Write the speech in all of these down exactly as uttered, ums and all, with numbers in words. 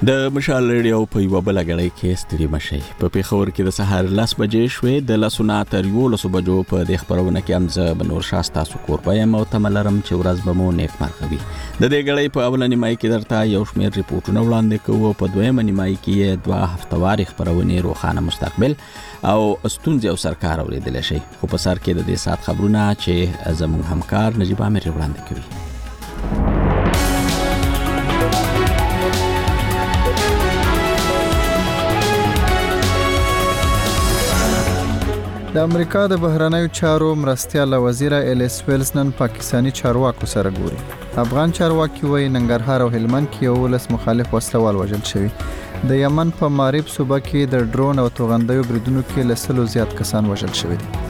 د مشال ریډیو په یو بل غړی کې ستړي مشي په پیښور کې د سهار لس بجې شوې د لسونه تر یو لس بجو په د خبرونه کې امزه بنور شاستا سکور پایم او تملرم چې ورځ به مو نیک مرخوي د دې غړی په اول نیمای کې درته یو شمېر ریپورتونه وړاندې کوو په دویم نیمای کې دوه هفتواري خبرونه روخانه مستقبل او استونزې او سرکار اوریدل شي خو په سر کې د دې سات خبرونه چې زموږ همکار نجيب عامر وړاندې کوي. د امریکا د بهرنیو چارو مرستیال وزیر الیس ویلز نن پاکستانی چارواکو سره ګوري. افغان چارواکي وایي ننګرهار او هلمند کې یو لس مخالف وسلوال وژل شوي. د یمن په ماریب صوبه کې د ډرون او توغندیو بریدونو کې لسلو زیات کسان وژل شوي دي.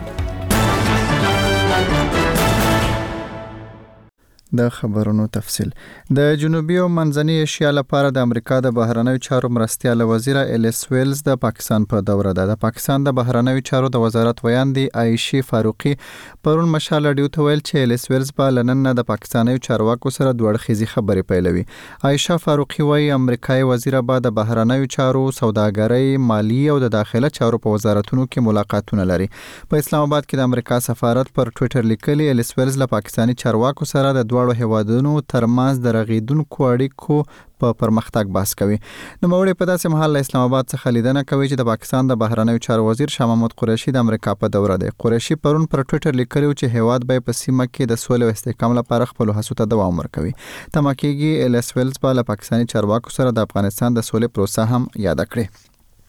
د خبرونو تفصیل. د جنوبي او منځنۍ ایشیا لپاره د امریکا د بهرنیو چارو مرستیال وزیر الیس ویلز د پاکستان په دوره ده. د پاکستان د بهرنیو چارو د وزارت ویاندې عایشې فاروقي پرون مشال ډیو ته ویل چې الیس ویلز په لنن د پاکستاني چارواکو سره دوه اړخیزي خبرې پیلوي. عایشه فاروقي وايي امریکایي وزیر به د بهرنیو چارو، سوداګرۍ، مالی او د داخله چارو په وزارتونو کې ملاقاتونه لري. په اسلام آباد کې د امریکا سفارت پر ټوئیټر لیکلي الیس ویلز له پاکستاني چارواکو سره د دواړو هیوادونو ترمنځ د رغیدونکو اړیکو په پرمختګ بحث کوي. نو موري په داسې محل له اسلام آباد څخه لیدنه کوي چې د پاکستان د بهرنیو چارو وزیر شاه محمود قریشي د امریکا په دوره دی. قریشي پرون پر ټوئیټر لیکلی چې هیواد به په سیمه کې د سولې او استحکام لپاره خپل هڅو ته دوام ورکوي. تمکیږي الیس ویلز به له پاکستاني چارواکو سره د افغانستان د سولې پروسه هم یاد کړي.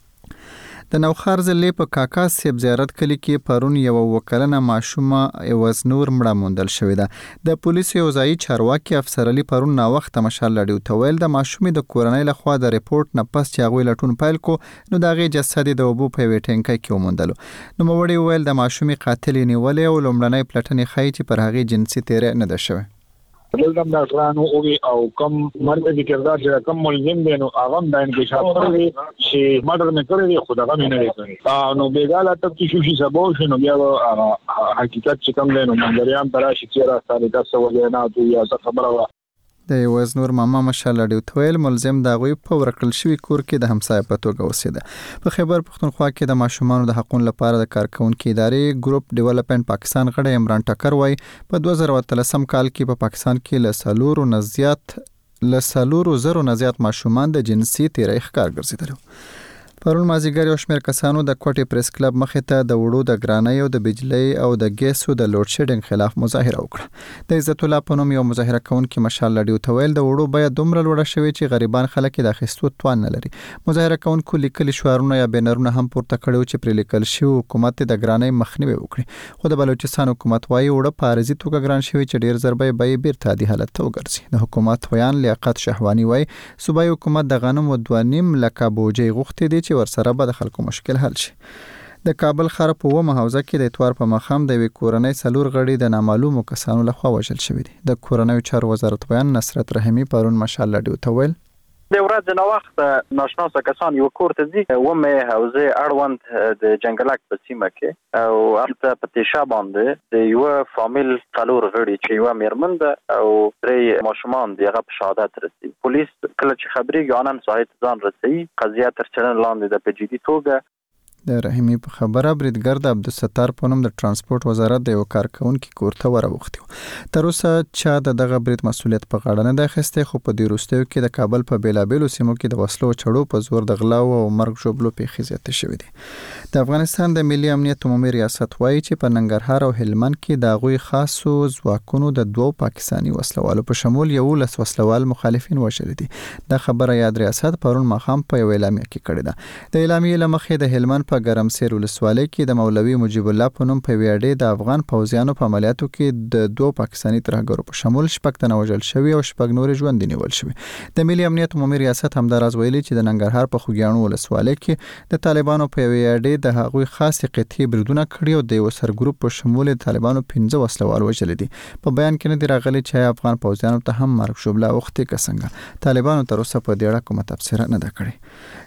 د نوخار ضلع په کاکا سیب زیارت کلی کې پرون یو وکلنه ماشومه ایواز نور مړه موندل شوې ده. د پولیسو یو ځایي چارواکي افسر علي پرون نا وخت مشال لړیو ته ویل د ماشومې د کورنۍ لخوا د ریپورت نه پس چې هغوی لټون پیل کو نو د هغې جسد د اوبو په یوې ټینکۍ کې وموندلو. نوموړي وویل د ماشومې قاتل یې نیولی او لومړنۍ پلټنې ښایي چې پر هغې جنسي تیری نه ده شوی. دلته ډاکټرانو او کم مرکزي کردار چې کم ملزم دي نو هغه د انکشاف کړی چې ماډر مې کړی دی خو دا غو نه لري نو بیګاله تفتیش شي سبا شنو بیا حقیقت چې کم دی نو منځریان تراشي چې راځي تاسو ولیناتو یا خبره د ایواز نور ماما مشال ډیو تویل ملزم د غوی په ورکل شوی کور کې د همسایه په توګه اوسېده. په خیبر پختونخوا کې د ماشومانو د حقوقو لپاره د کارکونکو ادارې ګروپ ډیولپمنٹ پاکستان غړی عمران ټکر وای په دوه زره اتلسم کال کې په پاکستان کې له سلورو نزيات له سلورو زرو نزيات ماشومان د جنسي تیری ښکار ګرځیدل. پرون مازیګر یو شمېر کسانو د کوټې پریس کلب مخې ته د وړو د ګرانۍ او د بجلی او د ګیسو د لوډ شیډینګ خلاف مظاهره وکړه. د عزت الله په نوم یو مظاهره کوونکي مشال لډیو ته ویل د وړو بیه دومره لوړه شوې چې غریبان خلک د اخیستو توان نه لري. مظاهره کوونکو لیکلي شعارونه یا بینرونه هم پورته کړي چې پر لیکل شوی حکومت د ګرانۍ مخنیوي وکړي. خو د بلوچستان حکومت وايي وړه په عارضي توګه ګران شوی چې ډیر زر به بیه بیرته عادي حالت ته وګرځي. د حکومت ویان لیاقت شهوانی وايي صوبایي حکومت د غنم او دوه نیم لکه بوجي غوښتي دي چې ورسره به د خلکو مشکل حل شي. د کابل ښار په ومه حوزه کې د اتوار په مخام د یوې کورنۍ څلور غړي د نامعلومو کسانو لخوا وژل شوي دي. د کورنیو چارو وزارت ویان نصرت رحیمي پرون مشال لډیو ته ویل د ورځ نه وخت ناشناسه کسان یو کور ته ځي ومه حوزه اړوند د جنگلک په سیمه کې او هلته په تیشا باندې د یو فامیل څلور غړي چې یو میرمن ده او درې ماشومان دغه په شهادت رسي. پولیس کله چې خبري غانن سایت ځان رسي قضیه تر څېړنې لاندې د پجیدي توګه. د رحیمي په خبره بریدګر د عبدالستار په نوم د ترانسپورت وزارت د یو کارکونکو کور ته وروختي. تر اوسه چا د دغه برید مسولیت په غاړه نه ده اخیستی خو په دې وروستیو کې د کابل په بیلابیلو سیمو کې د وسلو چړو په زور د غلاو او مرګ ژوبلو پیښې زیاتې شوې دي. د افغانستان د ملي امنیت عمومي ریاست وایي چې په ننګرهار او هلمند کې د هغوی خاصو ځواکونو د دوو پاکستاني وسلوالو په شمول یو لس وسلوال مخالفین وژلي دي. دا خبره یاد ریاست پرون ماښام په یو اعلامیه کې کړې ده. د اعلامیې له مخې د هلمند په ګرمسیر ولسوالۍ کې د مولوي مجیب الله په نوم په ویاړې د افغان پوځیانو په عملیاتو کې د دوه پاکستاني ترهګرو په شمول شپږ تنه وژل شوي او شپږ نور ژوندي نیول شوي. د ملي امنیت عمومي ریاست همداراز ویلي چې د ننګرهار په خوږیاڼو ولسوالۍ کې د طالبانو په ویاړې د هغوی خاصې قطعي بریدونه کړي او د یو سرګروپ په شمول د طالبانو پنځه وسلوال وژلي دي. په بیان کې نه دی راغلی چې افغان پوځیانو ته هم مرګ ژوبله اوښتې که څنګه. طالبانو تر اوسه په دې اړه کومه تبصره نه ده کړې.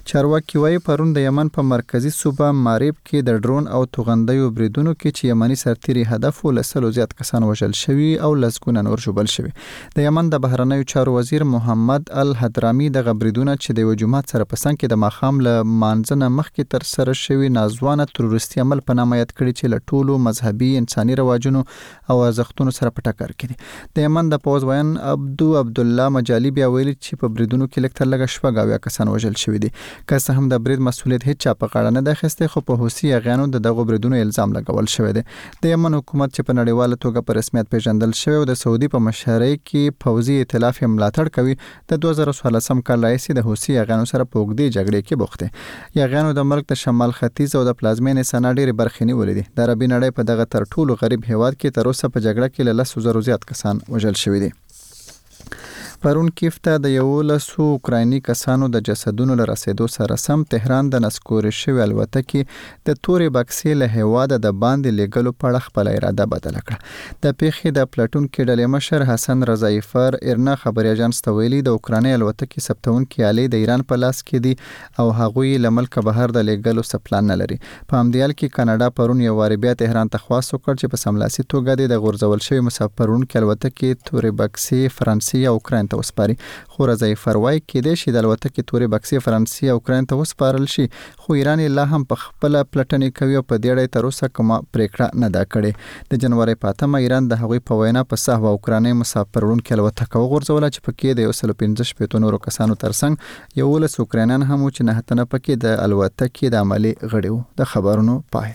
چارواکي وايي پرون د یمن په مرکزی صوبه ماریب کې د ډرون او توغندیو بریدونو کې چې یمني سرتیري هدف ولسلو زیات کسان وژل شوي او لسګونه نور ژوبل شوي. د یمن د بهرنیو چارو وزیر محمد الحضرامي د غبریدونه چې د وجومات سره په څنګ کې د ماخام له مانځنه مخکې تر سره شوی نازوانه تروریستي عمل په نامه یاد کړي چې له ټولو مذهبي انساني رواجونو او ارزښتونو سره په ټکر کې دي. د یمن د پوز ویان عبدو عبدالله مجالی بیا ویلي چې په بریدونو کې لږ تر لږه شپږ اویا کسان وژل شوي دي. که څه هم د برید مسؤلیت هیڅ چا په غاړه نه دی اخیستی، خو په حوثي اغیانو د دغو بریدونو الزام لګول شوی دی. د یمن حکومت چې په نړیواله توګه په رسمیت پیژندل شوی او د سعودي په مشرۍ کې پوځي ائتلاف یې ملاتړ کوي، د دوه زره څوارلسم کال راهیسې د حوثي اغیانو سره په اوږدې جګړې کې بوخت دی. یغیانو د ملک د شمال ختیځ او د پلازمینې سنا ډېرې برخې نیولې دي. د عربي نړۍ په دغه تر ټولو غریب هیواد کې تر اوسه په جګړه کې له لسو زرو زیات کسان وژل شوي دي. پرون کیف ته د یولسو اوکرایني کسانو د جسدونو له رسیدو سره سم تهران د نسکورې شوې الوتکې د تورې بکسې له هیواده د باندې لیږلو په اړه خپله اراده بدله کړه. د پیښې د پلټونکي ډلې مشر حسن رضایفر ارنا خبري اژانس ته ویلي د اوکرایني الوتکې ثبتونکي آلې د ایران په لاس کې دي او هغوی له ملکه بهر د لیږلو څه پلان نه لري. په همدې حال کې کاناډا پرون یو وارې بیا تهران ته خواست وکړ چې په سملاسي توګه د غورځول شوي مسافرونکي الوتکې تورې بکسې فرانسې او اوکراین ته وسپاري. خو رضایفر وایي کېدای شي د الوتکې تورې بکسې فرانسې او اوکراین ته وسپارل شي، خو ایران یې لا هم په خپله پلټنې کوي او په دې اړه یې تر اوسه کومه پرېکړه نه ده کړې. د جنوري په اتمه ایران د هغوی په وینا په سهوه اوکرایني مسافرونکي الوتکه وغورځوله چې پکې د یو سل پنځه شپېتو نورو کسانو ترڅنګ یولس اوکراینیان هم وو چې نهه تنه پکې د الوتکې د عملي غړي وو. د خبرونو پای.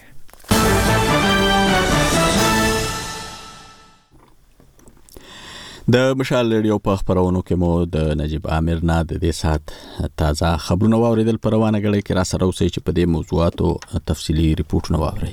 د مشال ریډیو په خبرونو کې مو د نجیب عامر نه د دې سات تازه خبرونه واوریدل. په روانه غړي کې را سره اوسئ چې په دې موضوعاتو تفصیلی ریپورتونه واورئ.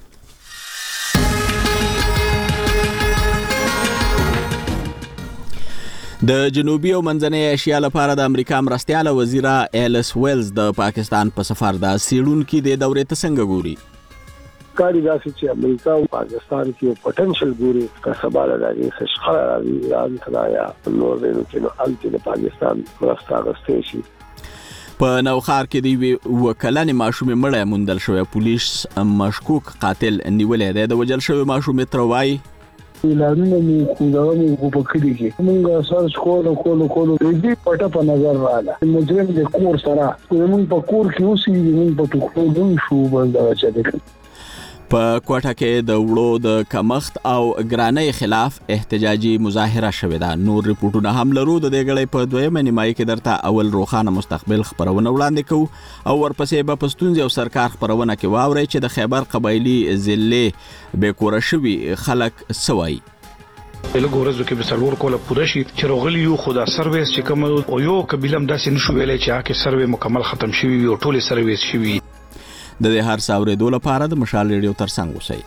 د جنوبي او منځنۍ ایشیا لپاره د امریکا مرستیاله وزیره ایلس ویلز د پاکستان په سفر د سیړونکو د دورې ته څنګه ګوري؟ کاری داسې چې امریکا او پاکستان کې پوتنشل ګوري که سبا راځي خشخړه راځي ایران سره یا نور دینو کې نو الته د پاکستان مرسته غوښتي شي. په نوخار کې دی وکلانې ماشومې مړه موندل شوی. پولیس مشکوک قاتل نیولې ده. د وجل شوی ماشومې تروای اعلانونه مو کوډاو په کلی کې موږ سره سکول کولو کولو دې پټه په نظر رااله. مجرم د کور سره موږ په کور کې اوسې موږ په ټوکو شو بل چې په کوټه کې د وړو د کمښت او ګرانۍ خلاف احتجاجي مظاهره شوې ده. نور ریپورتونه هم لرو. د دې غړې په دویمه نیمایي کې درته اول روخانه مستقبل خبرونه وړاندې کوو او ورپسې به په ستونزې او سرکار خبرونه کې واورئ چې د خیبر قبایلي ضلع بېکوره شوي خلک څه وایي. له ګورزو کې به سلور کوله پوره شي چې راغلی یو خدا سرویس چې کوم او یو قبیله هم داسې نشو ویلای چې هغه سروې مکمل ختم شوی وي او ټول سرویس شوی. د دې هر څاورېدو لپاره د مشال ریډیو ترڅنګ اوسئ.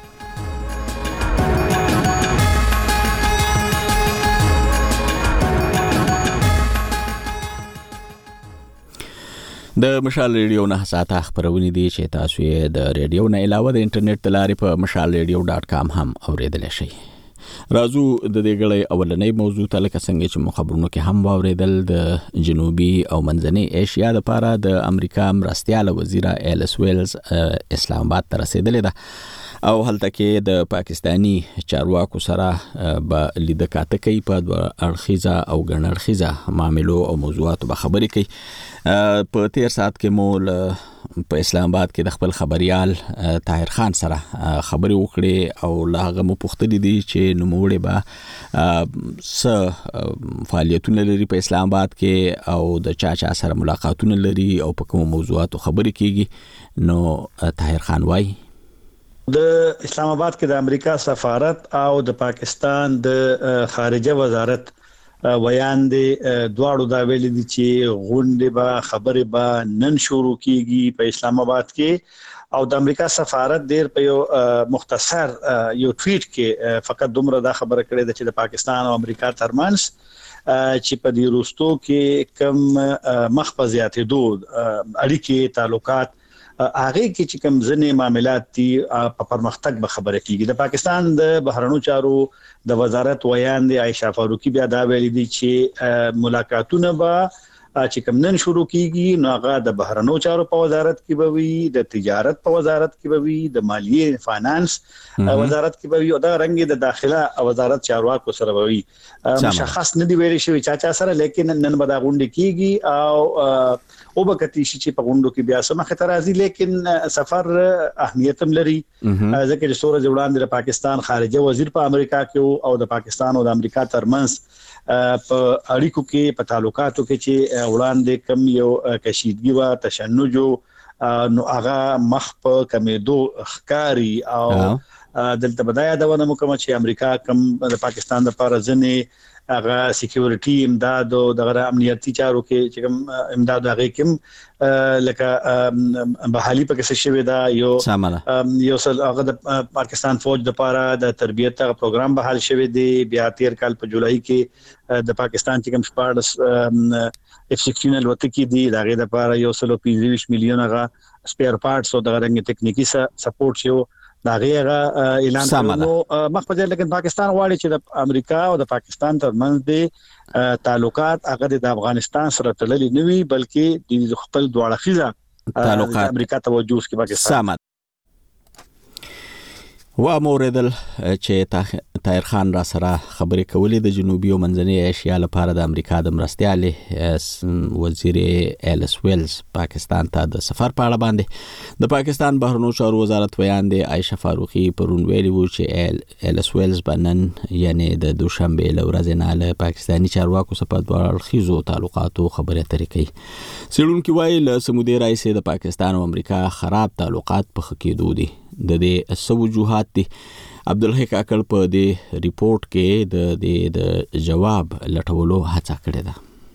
د مشال ریډیو نه ساته خبرونه دي چې تاسو یې د ریډیو نه علاوه د انټرنیټ د لارې په مشال ریډیو ډاټ کام هم اوریدلی شئ. راځو د دې غړې اولنۍ موضوع ته لکه څنګه چې مو خبرونو کې هم واوریدل. د جنوبي او منځنۍ ایشیا لپاره د امریکا مرستیاله وزیره ایلس ویلز اسلام آباد ته رسیدلې ده او هلته کې د پاکستانی چارواکو سره به لیده کاته کوي. په دوه اړخیزه او ګڼ اړخیزه معاملو او موضوعاتو به خبرې کوي. په تیر ساعت کې مو په اسلام آباد کې د خپل خبريال طاهر خان سره خبرې وکړې او له هغه مو پوښتنې دي چې نوموړی به څه فعالیتونه لري په اسلام آباد کې او د چا چا سره ملاقاتونه لري او په کوم موضوعاتو خبرې کیږي. نو طاهر خان وایي د اسلام آباد کې د امریکا سفارت او د پاکستان د خارجه وزارت ویان دي دواړو دا ویل دي چې غونډه به خبره به نن شروع کیږي په اسلام آباد کې او د امریکا سفارت ډیر په یو مختصر یو ټویټ کې فقط دومره دا خبره کړې ده چې د پاکستان او امریکا ترمنځ چې په دې وروستو کې کم مخ په زیاتېدو اړیکې تعلقات هغه کې چې کوم ځنې معاملات دي په پرمختګ به خبره کیږي. د پاکستان د بهرنیو چارو د وزارت ویان دی عائشہ فاروقی بیا دا ویلي دي چې ملاقاتونه به چې کوم نن شروع کیږي نو هغه د بهرنیو چارو په وزارت کې به وي، د تجارت په وزارت کې به وي، د مالیې فاینانس وزارت کې به وي او دا رنګ د داخله وزارت چارواکو سره به وي. مشخص نه دی ویل شوی چا چا سره، لیکن نن به دا غونډه کیږي او او به کتی شي چې په غونډو کې بیا سم خطر راځي، لیکن سفر اهمیت هم لري ځکه چې سورج وړاندې د پاکستان خارجه وزیر په امریکا کې او د پاکستان او د امریکا ترمنځ په اړیکو کې په تعلقاتو کې چې وړاندې کم یو کشیدګي وا تشنج نو هغه مخ په کمیدو ښکاری او دلته بدايه د ونه مکمل چې امریکا کم د پاکستان لپاره ځنې هغه سکیورټي امداد او د امنیتي چارو کې چې کوم امداد هغه کوم لکه بحالي پکې څه شوی دا یو یو سل هغه د پاکستان فوج د لپاره د تربیت هغه پروګرام بحال شوی دی. بیا تیر کال په جولای کې د پاکستان چې کوم شپږ اف سیکسټین الوت کې دی دا غي د لپاره یو سل پنځه میلیون هغه سپیر پارټس او د رنګ ټکنیکی سپورټ شو دا غیغه اعلان کړو مخ په ځای، لیکن پاکستان غواړي چې د امریکا او د پاکستان ترمنځ د تعلقات هغه د افغانستان سره تړلي نه وي بلکې د خپل دواړه تعلقات امریکا توجه کوي پاکستان. و موردل چې طاهر خان را سره خبرې کولې د جنوبي او منځنۍ ایشیا لپاره د امریکا د مرستیالې وزیر ایلس ویلز پاکستان ته د سفر په اړه باندې د پاکستان بهرنیو چارو وزارت ویاندې عائشه فاروقي پرون ویلي وو چې ایلس ویلز بنن یعنی د دوشنبه له ورځې نه له پاکستاني چارواکو سره په اړخیزو تعلقاتو خبرې اترې کوي. څېړونکي وایي له سمودي رئیس د پاکستان او امریکا خراب تعلقات په خکېدو دي. د دې سو وجوهات دي عبدالحق اکل په دې ریپورت کې د دې د جواب لټولو هڅه کړې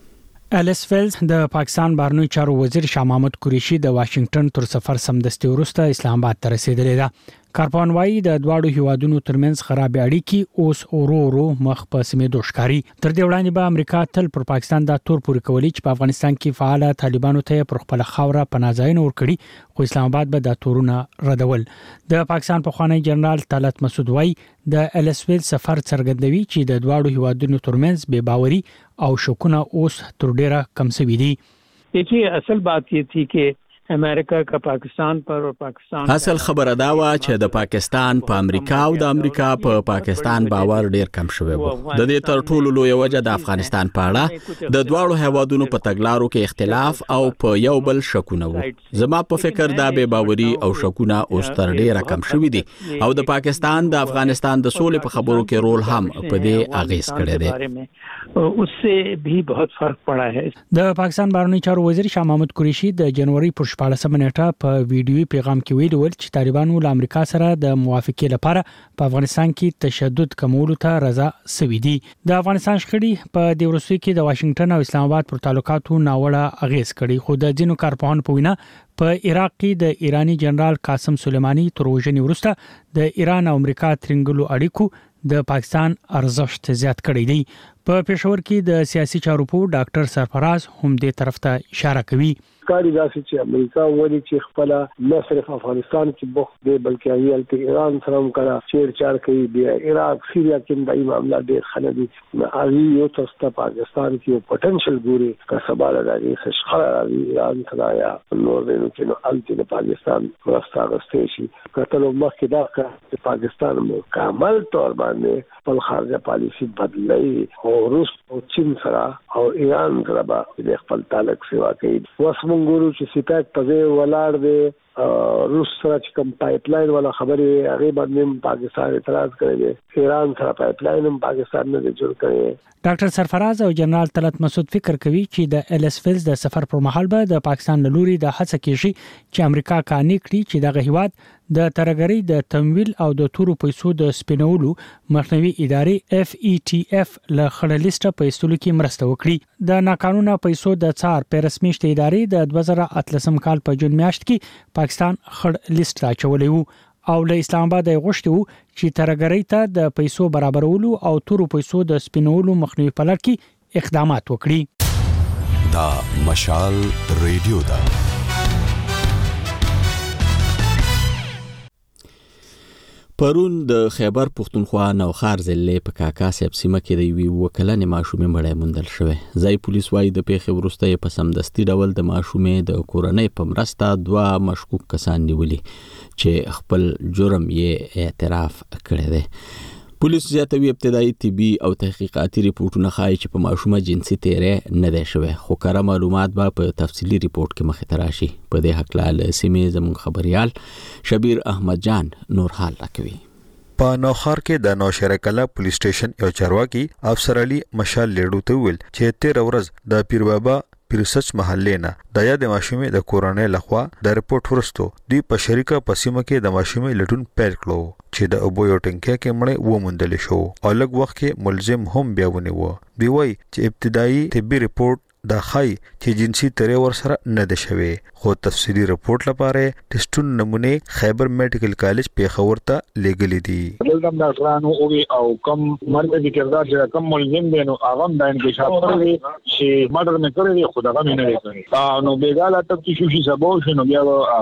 ده. ایلس ویلز د پاکستان بهرنیو چارو وزیر شاه محمود قریشي د واشنگټن تر سفر سمدستي وروسته اسلام آباد ته رسیدلی ده. کارپوهان وايي د دواړو هیوادونو ترمنځ خراب اړیکې اوس ورو ورو مخ په سمېدو ښکاري. تر دې وړاندې به امریکا تل پر پاکستان دا تور پورې کولی چې په افغانستان کې فعال طالبانو ته پر خپل خاوره پناهځایونه ورکړي، خو اسلام آباد به دا تورونه ردول. د پاکستان پخوانی جنرال طلعت مسعود وايي د ایلس ویلز سفر څرګندوي چې د دواړو هیوادونو ترمنځ بې باوري او شکونه اوس تر ډیره کم شوي دي. देखिए اصل बात ये थी कि امریکا کا پاکستان پر او پاکستان اصل خبره دا و چې د پاکستان په امریکا او د امریکا په پاکستان باور ډیر کم شوی و. د دې تر ټولو لوی وجه د افغانستان په اړه د دواړو هیوادونو په تګلارو کې اختلاف او په یو بل شکونه و. زما په فکر دا به باوري او شکونه اوس تر ډیره کم شوی دي او د پاکستان د افغانستان د سولې په خبرو کې رول هم په دې اغیز کړی دی. اس سے بھی بہت فرق پڑا ہے. د پاکستان بهرنیو چارو وزیر شاه محمود قریشي د جنوري پر شپاړسمه نیټه په ویډیوي پیغام کې ویلي ول چې طالبانو له امریکا سره د موافقې لپاره په افغانستان کې تشدد کمولو ته رضا سوي دي. د افغانستان شخړې په د روسي کې د واشنگټن او اسلام آباد پر تعلقاتو ناوړه اغیز کړي، خو د ځینو کارپوهانو په وینا په عراق کې د ایرانی جنرال قاسم سلیمانی تر وژنې وروسته د ایران او امریکا ترنګلو اړیکو د پاکستان ارزښت زیات کړی دی. په پېښور کې د سیاسي چارو په ډاکټر سرفراز هم دې طرف ته اشاره کوي. کاری داسې چې امریکا وایي چې خپل نه صرف افغانستان کې بوخت دی بلکې ایال ته ایران سره هم کړه چیر چار کوي. بیا عراق سیریا کې د معاملات ډېر خلدي اغي یو تاسو پاکستان کې پټنشل ګوري کا سبا راځي خشخړه راځي ایران سره یا نور دینو کې نو الټي د پاکستان ورستا غستې شي کتل مخکې دا چې پاکستان مکمل تور باندې خپل خارجه پالیسی بدلای او روس او چین سره او ایران سره به خپل تعلق سیوا کوي. وسمو ګورو چې سیپاک په ځای ولاړ دی روس سره چې کوم پایپ لاین ولا خبرې هغه باندې پاکستان اعتراض کړی دی. ایران سره پایپ لاین هم پاکستان نه جوړ کړی. ډاکټر سرفراز او جنرال طلعت مسعود فکر کوي چې د ایلس ویلز د سفر پر مهال به د پاکستان له لوري د هڅه کیږي چې امریکا قانع کړي چې دغه هیواد د ترګری د تمویل او د تورو پیسو د سپینولو مخنیوي ادارې اف ای ټی اف له خړ لیست په استولو کې مرسته وکړي. د ناقانونه پیسو د څار په رسمي شته ادارې د دوه زره اتلسم کال په جون میاشت کې پاکستان خړ لیست راچولې وو او له اسلام آباد غوښتي وو چې ترګری ته د پیسو برابرولو او تورو پیسو د سپینولو مخنیوي په لړ کې اقدامات وکړي. دا مشال ریډیو دا پرون د خیبر پختونخوا نوخار ضلع په کاکا صاحب سیمه کې د یوې وکلنې ماشومې مړی موندل شوی. ځای پولیس وايي د پیښې وروسته یې په سمدستي ډول د ماشومې د کورنۍ په مرسته دوه مشکوک کسان نیولي چې خپل جرم یې اعتراف کړی دی. پولیس زیاتوي ابتدایي طبي او تحقیقاتي ریپورتونه ښایي چې په ماشومه جنسي تیری نه دی شوی، خو کره معلومات به په تفصیلي ریپورت کې مخې ته راشي. په دې هکله له سیمې زموږ خبریال شبیر احمد جان نور حال راکوي. په نوخار کې د نوشهره کلا پولیس سټیشن یو چارواکي افسر علي مشال لیډو ته ویل چې تیر ورځ د پیر بابا پیرسچ محلې نه د یاد ماشومې د کورنۍ لخوا د ریپورت ورستو دی په شریکه پسیمه کې د ماشومې لټون پیل کړو چې د ابو یو ټنګه کې مړې و موندل شو او لږ وخت کې ملزم هم بیا ونیو. دی وای چې ابتدایي طبي ریپورت دا خای چې جنسي تیری ور سره نه ده شوی، خو تفصیلی رپورت لپاره ټیسټون نمونه خیبر میډیکل کالج پیښور ته لېږلې دي. دلته ډاکټرانو او او کم مرګ د کردار چې کم ملزم دي نو هغه د انکشاف کړی چې مرګ نه کړی خو دغه نه کړی نو بیګاله ته چې شي سبو شنو بیا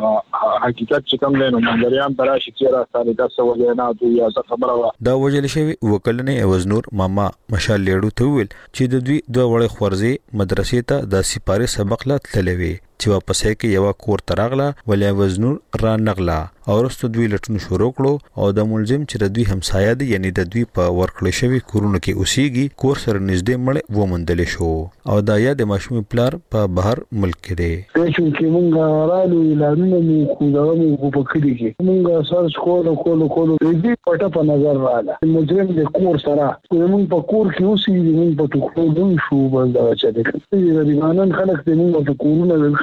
حقیقت چې کم دینو منځریان تراشي چې راځي تاسو وجناتو یا خبره دا وجل شوی وکلنې وزنور ماما مشال لیډو ته ویل چې د دوی دوه وړ خورزي مدرسې ته د سپاره سبق لا تلوي چې واپس کې یو کور تراغله ولې وزنور را نغلا او رستو دوی لټون شروع کړو او د ملزم چې د دوی همسایه دي یعنی د دوی په ورکړې شوی کورونو کې اوسېږي کور سره نږدې مړ و موندل شو او دا یا د ماشومې پلار په بهر ملک کې دی. پېښو کې مونږ رالو اعلانونه مو خو دا مو په کلی کې مونږ سرچ کولو کولو کولو دې پټه په نظر رااله مجرم د کور سره مونږ په کور کې اوسېږي مونږ په ټوکو دوی شو بل دا چې د ریمانن خلک دې مونږ په کورونه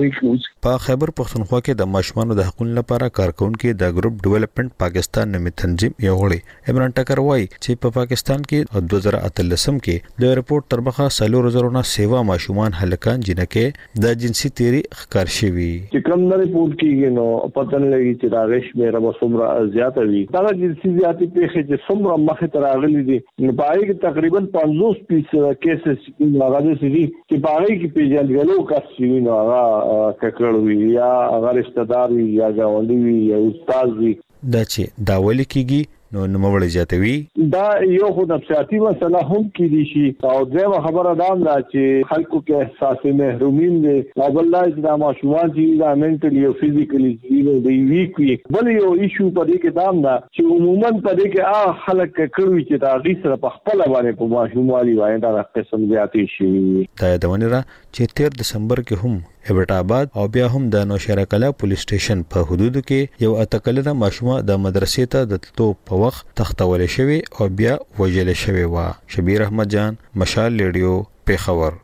په خیبر پختونخوا کې د ماشومانو د حقوقو لپاره کارکونکو د ګروپ ډیولپمنٹ پاکستان نومي تنظیم یو غړي عمران ټکر وایي چې په پاکستان کې دوه هزار اتلسم کې د ریپورت تربخه سلور زرونه سیوا ماشومان هلکان جنکه د جنسي تیری ښکار شوی چې کوم نه ریپورت کیږي نو پته نه لګي چې دا غش مې رب څومره زیاته وي دا جنسي زیاتې پیښې چې څومره مخه تر راغلي دي نو پای کې تقریبا پنځوس فیصد کیسز راغلي دي چې پای کې پیژندګلو کسي نو ککړوي یا هغه رشتہ دار وي یا ګاونډي وي یا استاد وي دا چې دا ولي کیږي نو نوموړی زیاتوي دا یو خو نفسیاتي مسله هم کیدی شي او دغه خبره دا ده چې خلکو کې احساس محرومین دي او بل چې دا ماشومان چې دا منټلی او فزیکلی دی ویک وي بل یو ایشو په دې کې دا ده چې عموما په دې کې هغه خلک کړوي چې دا غي سره په خپل باندې په ماشوموالي وایي دا قسم زیاتی شي. دا د ونیرا چې تیر دسمبر کې هم ایبټ آباد او بیا هم د نوشهره کلا پولیس سټیشن په حدودو کې یو اتکلنه ماشومه د مدرسې ته د تلو په وخت تختول شوی او بیا وجل شوی و. شبیر احمد جان مشال ریډیو پیښور.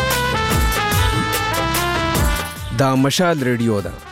دا مشال ریډیو ده.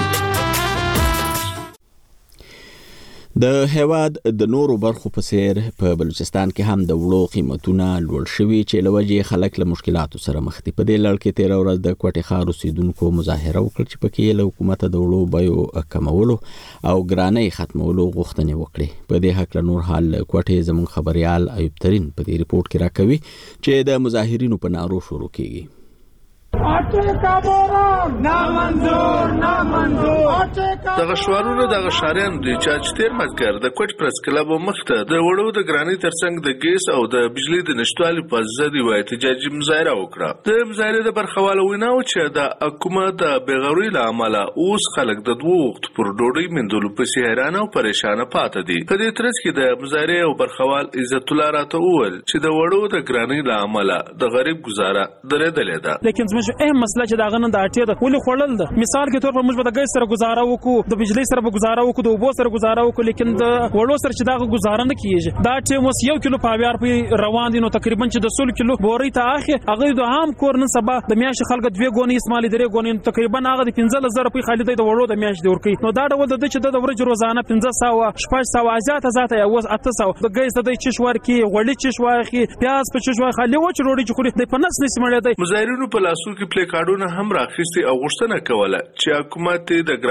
د هیواد د نورو برخو په څیر په بلوچستان کې هم د وړو قیمتونه لوړ شوي چې لوجه خلک له مشکلاتو سره مخ دي. په دې لړ کې تیر ورځ د کوټې ښار اوسیدونکو مظاهره وکړه چې پکې له حکومت د وړو بیو کمولو او ګرانۍ ختمولو غوښتنې وکړي. په دې حق له نور حال کوټې زموږ خبريال ایوب ترين په دې ریپورت کې راکوي چې د مظاهرینو په نارو شروع کیږي. اټه کا بورا نا منظور نا منظور دغه شوارونه دغه شاریان د چاچتیر مګر د کوټ پرس کلب مخته د وړو د ګرانی ترڅنګ د ګیس او د بجلی د نشټوالي په ځدی وای احتجاجي مظاهره وکړه. د مظاهره د برخواله ویناو چې د حکومت د بغوري عمله اوس خلک د دوه وخت پر ډوډۍ مندلو په حیرانه او پریشانه پاتې دي. په دې ترڅ کې د مظاهره او برخوال عزت الله راته وویل چې د وړو د ګرانی عمله د غریب گزاره درېدلې ده. لیکن زموږ اهم مسله چې دا غنن د اړتیا ده ولې خړل ده. مثال کې تور په موږ د ګیس سره گزاره وکړو د بجلی سره به گزاره وکړو د اوبو سره گزاره وکړو لیکن د وړو سره چې دا گزاره نه کیږي. دا ټیم اوس یو کیلو پاویار په روان دي نو تقریبا چې د سل کیلو بوري ته اخی هغه د عام کور نن سبا د میاشت خلک دوه غونې استعمالي درې غونې تقریبا هغه د پنځه زره په خالي د وړو د میاشت دی ورکی نو دا ډول د چې د ورځ روزانه پنځه سوه شپږ سوه ازات ازات یا اوس اته سوه د ګیس د چشوار کې وړي چشوار کې پیاز په چشوار خالي و چې روړي چې خوري د پنس نسمړې دی. مظاهرینو په لاسو کې پلی کارډونه هم راخستي او غوښتنه کوله چې حکومت د ګرانی د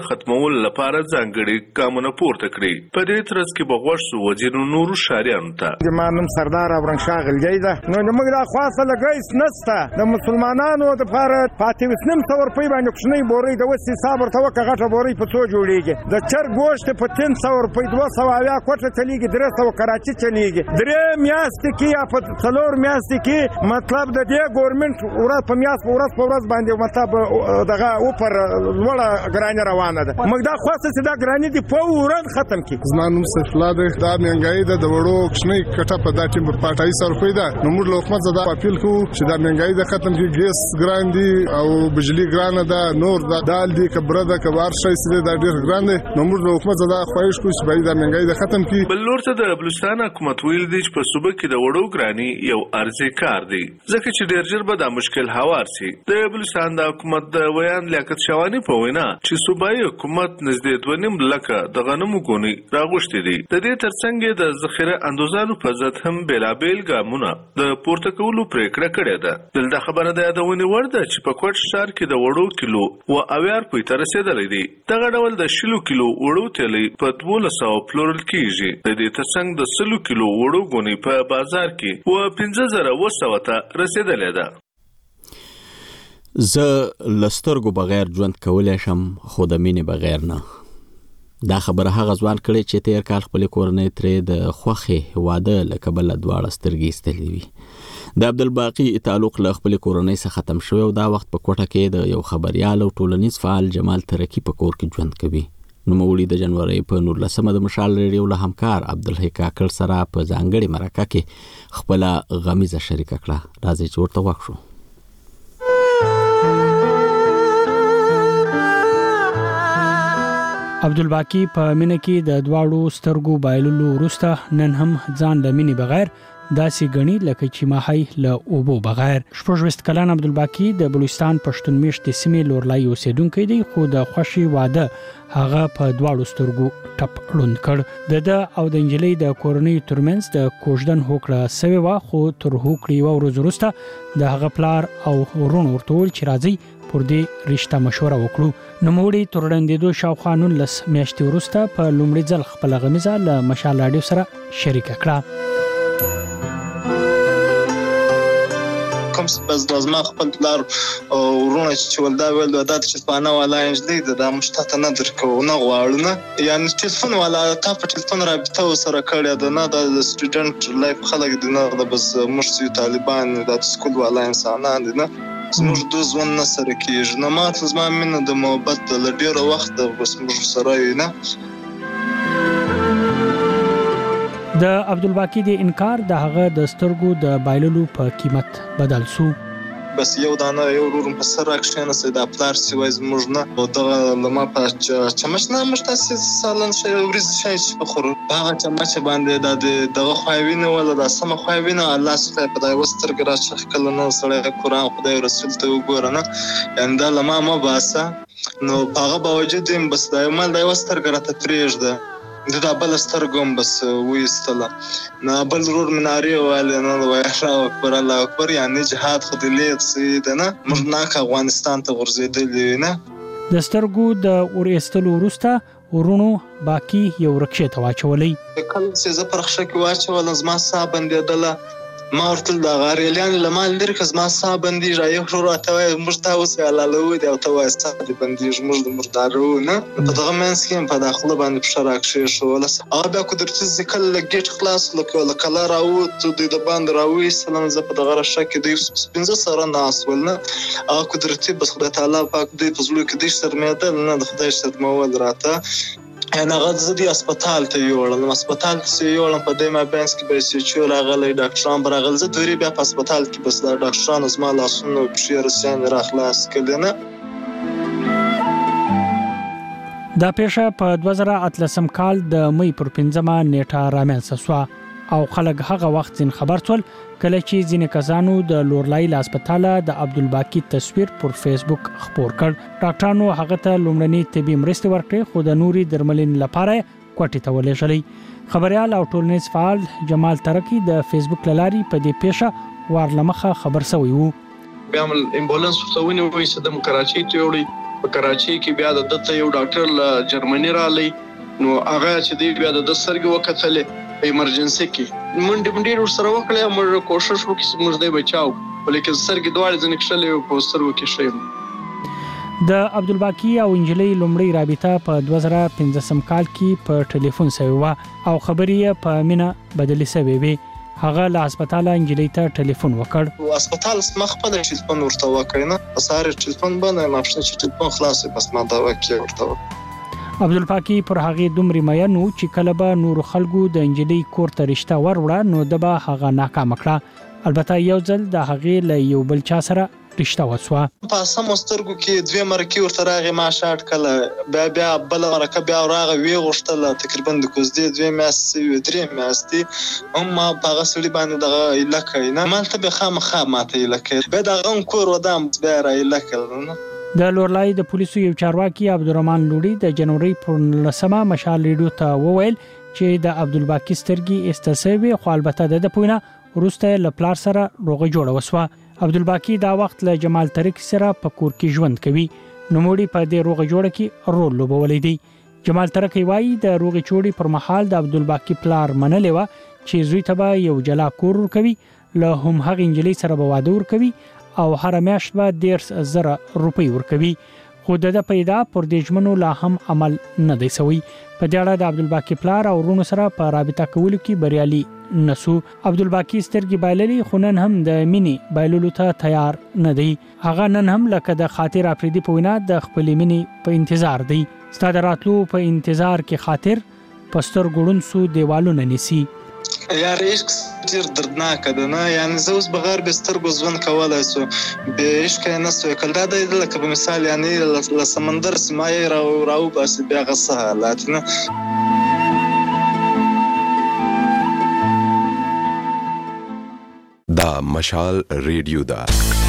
ختمول لپاره ځانګړي ګامونه پورته کړي. په دې ترڅ کې بغوښ سو وزیر نور شاریانو ته زمانم سردار ابرنشاه غلجی ده نو موږ دا خاصه لګیس نسته د مسلمانانو د لپاره پاتې وسنم څور په باندې کوشنی بوري د وسی صبر ته وکغه بوري په څو جوړیږي د چر گوشت په تین څور په دوه سو اویا کوټه چلیږي درې سو کراچي چلیږي درې میاشتې کې یا په څلور میاشتې کې مطلب د دې ګورنمنت ورځ په میاشت په ورځ په ورځ باندې مطلب دغه اوپر لوړه ګرانه روانه ده. موږ دا خاصه چې دا ګرانه دی په ورځ ختم کی. زمانم سفلا ده دا منګای ده د وړو کوشنی کټه په داتې په پټای سره کوي ده نو موږ له حکومت زده اپیل کوو چې دا منګای ده ختم کی. ګیس ګران دي او بجلی ګران ده نور دا دال دي کبره ده کبار شي سره دا ډیر ګران دي نو موږ له حکومت زده خواهش کوو چې باید دا منګای ده ختم کی. بل لور ته د بلوچستان حکومت ویل دي چې په صوبه کې د وړو ګرانی یو ارزي کار دی ځکه چې ډیر ژر به دا مشکل هوار شي. د بلوچستان د حکومت د ویان لیاقت شوانی په وینا چې صوبایي حکومت نږدې دوه نیم لکه د غنمو ګونی راغوښتي دي. د دې ترڅنګ د ذخیره اندوزانو په ضد هم بیلابیل ګامونه د پورته کولو پریکړه کړې ده. دلته خبره ده یادونې وړ ده چې په کوټ ښار کې د وړو کیلو و اویا روپۍ ته رسېدلی دي. دغه ډول د شلو کیلو وړو تیلۍ په دولس سوه پلورل کېږي. د دې ترڅنګ د سلو کیلو وړو ګونۍ په بازار کې و پنځه زره اوه سوه ته رسېدلې ده. زه له سترګو بغیر ژوند کولی شم خو د مینې بغیر نه. دا خبره هغه ځوان کړی چې تیر کال خپلې کورنۍ ترې د خوښې واده له کبله دواړه سترګې ایستلې وي. د عبدالباقي تعلق له خپلې کورنۍ څخه ختم شوی او دا وخت په کوټه کې د یو خبریال او ټولنیز فعال جمال ترکی په کور کې ژوند کوي. نوموړي د جنوري په نولسمه د مشال ریډیو له همکار عبدالحی کاکړ سره په ځانګړې مرکه کې خپله غمیزه شریکه کړه. راځئ چې ورته غوږ شو. عبدالباقي په مینه کې د دواړو سترګو بایللو وروسته نن هم ځان له مینې بغیر داسې ګڼي لکه چې ماهی له اوبو بغیر. شپږ ویشت کلن عبدالباقي د بلوچستان پښتون میشتې سیمې لورلای اوسیدونکی دی خو د خوښي واده هغه په دواړو سترګو ټپ ړوند کړ. د ده او د نجلۍ د کورنۍ ترمنځ د کوژدن هوکړه سوې وه خو تر هوکړې یوه ورځ وروسته د هغه پلار او ورونو ورته وویل چې راځئ پر دې رشته مشوره وکړو. نوموړي تر ړندېدو شاوخوا نولس میاشتې وروسته په لومړي ځل خپله غمیزه له مشال راډیو سره شریکه کړه. کوم بس لازم خپل پلار او ورونه چې ولدا ویل دا چې سپانه ولا انجلۍ ده د مشتاته نه درکو نه غواړو نه یعنی ټلیفون ولا تا په ټلیفون رابطه سره کړی ده نه د سټوډنټ لایف خلک دي نه د بس مرسي طالبان د سکول ولا انسانان دي نه زموږ د ځوان نه سره کېږي نه ماته زما مینه د محبت له ډېره وخته بس موږ سره یې نه. د عبدالباقي د انکار د هغه د سترګو د بایللو په قیمت بدل سو. بس یو دانه یو ورور په سر راکښېنستی د پلار سوی زموږ نه او دغه له ما په چمچ نه موږ داسې سالن شی وریځې شی چې پخورو په هغه چمچ باندې دا د دغه خوا یې وینوله دا سمه خوا یې وینه الله څخه په دا یوه سترګه راچخ کله نه سړی قرآن خدای رسول ته وګوره نه یعنې دا له ما مه باسه نو په هغه باوجود یم بس دا یو مال دا یوه سترګه راته پرېږده د دا بله سترګه هم بس وایستله نه بل ورور مې نارې ویلې نه وایي الله اکبر الله اکبر یعنې جهاد خو دې لید څه ده نه موږ ناک افغانستان ته غورځېدلي نه. د سترګو د اور ایستلو وروسته ورونو باقي یو رکشې ته واچولی. کله چې زه په رخشه کې واچولم زما ساه بندېدله ما ورته د غاریلیان له ما لرې که زما ساه بندېږي یو ورور راته وایي موږ تا اوس حلالوو دي او ته وایي ساه دې بندېږي موږ د مردارو نه په دغه منځ کې یم په دا خوله باندې پښه راکښېښوله هغه بیا قدرتي ځکه له ګیټ خلاص له کلا راووت دوی د باندې راوایستلم زه په دغه رخشه کې دوی پنځه سره ناست ول نه هغه قدرتي بس خدای تعالی پاک دوی په زړه کې دوی شرمېدل نه د خدای شرمول راته یعنې هغه زه دې اسپتال ته یوړلم اسپتال ته چې یوړلم په دې مابینځ کې به ایس ایچ او راغلی ډاکټران به راغلي زه دوی بیا په اسپتال کې بس دا ډاکټرانو زما لاسونه پښې رسیانې را خلاص کړلې نه. دا پیښه په دوه زره اتلسم کال د مې پر پنځمه نیټه رامنځته شوه او خلک هغه وخت ځین خبر شول کله چې ځینې کسانو د لورلای له هسپتاله د عبدالباقي تصویر پر فیسبوک خپور کړ. ډاکټرانو هغه ته لومړنۍ طبي مرستې ورکړې خو د نوري درملنې لپاره کوټې ته ولېږلی. خبريال او ټولنیز فعال جمال ترکی د فیسبوک لاري په دې پیښه وارلمخه خبر شوی وو. بیا هم امبولانس ورته ونیوی چې د کراچۍ ته وړي په کراچي کې بیا د دته یو ډاکټر له جرمني رالی نو هغه چې دی بیا د سترګې وکتلې په ایمرجنسي کې منډې منډې ورسره وکړې موږ کوشش وکړو چې موږ دی بچاو ولیکن سترګې دواړې ځنې کښلې په سترګو کې شوی. د عبدالباقي او انجلۍ لومړی رابطه په دوه زره پنځم کال کې په ټلیفون سوی و او خبرې په مینه بدلې سوې وې. هغه له هسپتاله انجلۍ ته ټلیفون وکړ. هسپتال مخ په ټلیفون ورته وکړ نه ساره ټلیفون باندې ماپښین چې ټلیفون خلاص بس ما دا وکړ ورته وکړ. عبدالباقي پر هغه دومره مینو چې کله به نور خلکو د انجلۍ کور ته رشتہ وروړه نو د به هغه ناکام کړه. البته یو ځل د هغه له یو بل چا سره رشتہ وسوه. په سم سترګو کې دوه مرکې ورته راغی ما شاټ کله بیا بیا بل مرکه بیا راغی وی غشتله تقریبا د کوزدې دوه میاشتې درې میاشتې هم ما په هغه سړي باندې دغه لکه نه مالته به خامخا ماته لکه به دغه کور ودام بیا را لکه. د لورلای د پولیسو یو چارواکي عبدالرحمن لوړي د جنوري پر لسمه مشال ریډیو ته وویل چې د عبدالباقي سترګې استسوي خو البته د پوینه وروسته له پلار سره روغه جوړه وسوه. عبدالباقي دا وخت له جمال طریق سره په کور کې ژوند کوي. نوموړي په دې روغه جوړه کې رول لوبولی دی. جمال طریق وايي د روغه جوړې پر مهال د عبدالباقي پلار منلې و چې زوی ته به یو جلا کور ورکوي له هم هغه انجلۍ سره به واده ورکوي او هر میاشت به ډیرس زره روپۍ ورکوي. خو د پیدا پر دې ژمنو لا هم عمل نه دی شوی. په دې اړه د عبدالباقي پلار او ورونو سره په رابطه کولو کې بریالي نسو. عبدالباقي سترګې بایللې خو نن هم د مینې بایللو ته تیار نه دی. هغه نن هم لکه د خاطر افریدي په وینا د خپل مینې په انتظار دی. ستاسو راتلو په انتظار کې خاطر پستر ګړون سو دیوالونه نسی. یار عشق ډیر دردناک ده نه یعنی زه اوس بغیر به سترګو ژوند کولای سو به عشق نه سو کله دا د لکه په مثال یعنی له سمندر سمای راو راو بس بیا غصه حالات نه. دا مشال ریډیو دا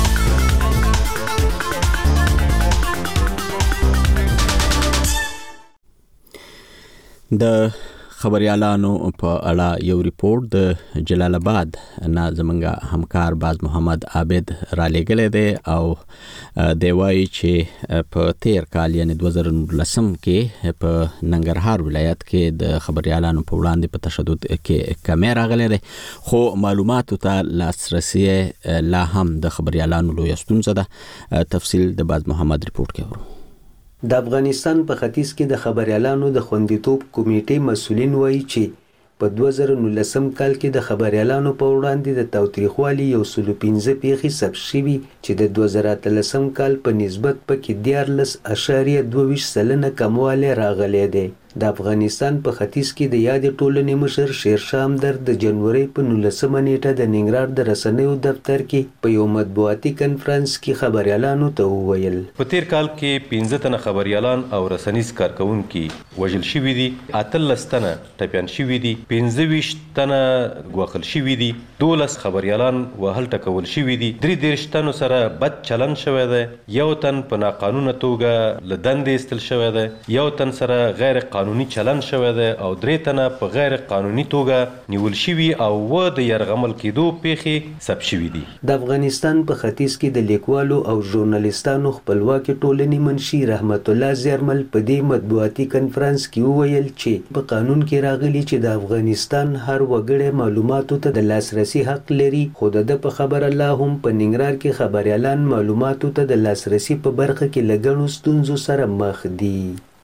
د خبريالانو په اړه یو ریپورت د جلال آباد نه زمونږ همکار باز محمد عابد را لګلې دی او دی وایي چې په تیر کال یعنی دوه زره نولسم کې په ننګرهار ولایت کې د خبريالانو په وړاندې په تشدد کې کمی راغلی دی خو معلوماتو ته لاسرسي لا هم د خبريالانو لویه ستونزه ده. تفصیل د باز محمد ریپورت کې ورو. د افغانستان په ختیځ کې د خبريالانو د خوندیتوب کمیټې مسؤلین وایي چې په دوه زره نولسم کال کې د خبريالانو په وړاندې د تاوتریخوالي یو سل پنځه پیښې ثبت شوي چې د دوه زره اتلسم کال په نسبت پکې دیارلس اعشاریه دوه ویشت سلنه کموالی راغلی دی. د افغانستان په ختیځ کې د یادې ټولنې مشر شیرشاه همدرد د جنوري په نولسمه نیټه د ننګرهار د رسنیو دفتر کې په یو مطبوعاتي کنفرانس کې خبريالانو ته وویل په تیر کال کې پنځه تنه خبريالان او رسنیز کارکونکي وژل شوي دي، اتلس تنه ټپیان شوي دي، پنځه ویشت تنه ګواښل شوي دي، دولس خبريالان وهل ټکول شوي دي، درې دېرش تنو سره بد چلن شوی دی، یو تن په ناقانونه توګه له دندې ایستل شوی دی، یو تن سره غیر قانوني چلن شوی دی او درې تنه په غیر قانوني توګه نیول شوي او و د یرغمل کېدو پیښې ثبت شوي دي. د افغانستان په ختیځ کې د لیکوالو او ژورنالیستانو خپلواکي ټولنې منشي رحمت الله زیرمل په دې مطبوعاتي کنفرانس کې وویل چې په قانون کې راغلي چې د افغانستان هر وګړی معلوماتو ته د لاسرسي حق لري، خو د په خبره لا هم په ننګرهار کې خبريالان معلوماتو ته د لاسرسي په برخه کې له ګڼو ستونزو سره مخ دي.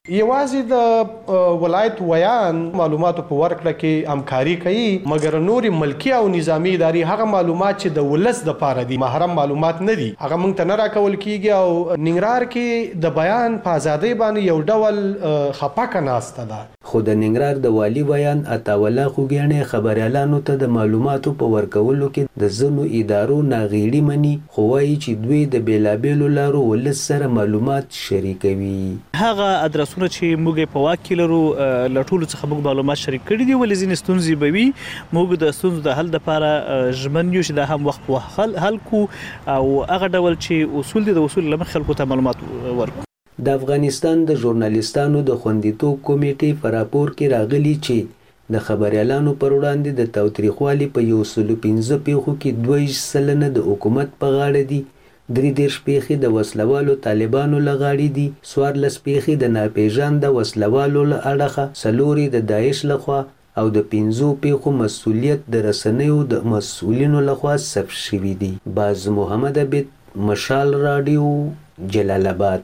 یوازې د ولایت ویان معلوماتو په ورکړه کې همکاري کوي، مګر نوري ملکی او نظامی ادارې هغه معلومات چې د ولس د پاره دي محرم معلومات نه دي هغه مونږ ته نه راکول کیږي او ننګرهار کې د بیان په ازادۍ باندې یو ډول خپکه ناسته ده. خو د ننګرهار د والي بیان عطاوالله خوږیاڼي خبريالانو ته د معلوماتو په ورکولو کې د ځینو ادارو ناغېړي مني، خو وایي چې دوی د بیلابیلو لارو ولس سره معلومات شریکوي. هغه ادرسونه چې موږ په واک کې لرو له ټولو څخه موږ معلومات شریک کړي دي، ولې ځینې ستونزې به وي موږ د ستونزو د حل لپاره ژمن یو چې دا هم وخت په حل کو او هغه ډول چې اصول دي د اصول له مخې خلکو ته معلومات ورکړو. د افغانستان د ژورنالیستانو د خوندیتوب کمیټې په راپور کې راغلي چې د خبريالانو پر وړاندې د تاوتریخوالي په یو سل پنځه پیښو کې دوه ویشت سلنه د حکومت په غاړه دي درې دېرش پیښې د وسلوالو طالبانو لغاړي دي، څوارلس پیښې د ناپېژانده وسلوالو له اړخه، څلورې د داعش لخوا او د پنځو پیښو مسؤلیت د رسنیو د مسؤلینو لخوا ثبت شوي دي. باز محمد عبید، مشال رادیو، جلال آباد.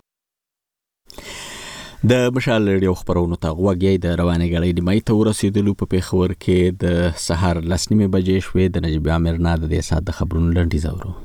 د مشال ریډیو خبرونو ته غوږی د روانې غړې د مې ته ورسېدلو په پیښور کې د سهار لس نیمې بجې شوې. د نجیب عامر نه د دې سات د خبرونو لنډیز اورو.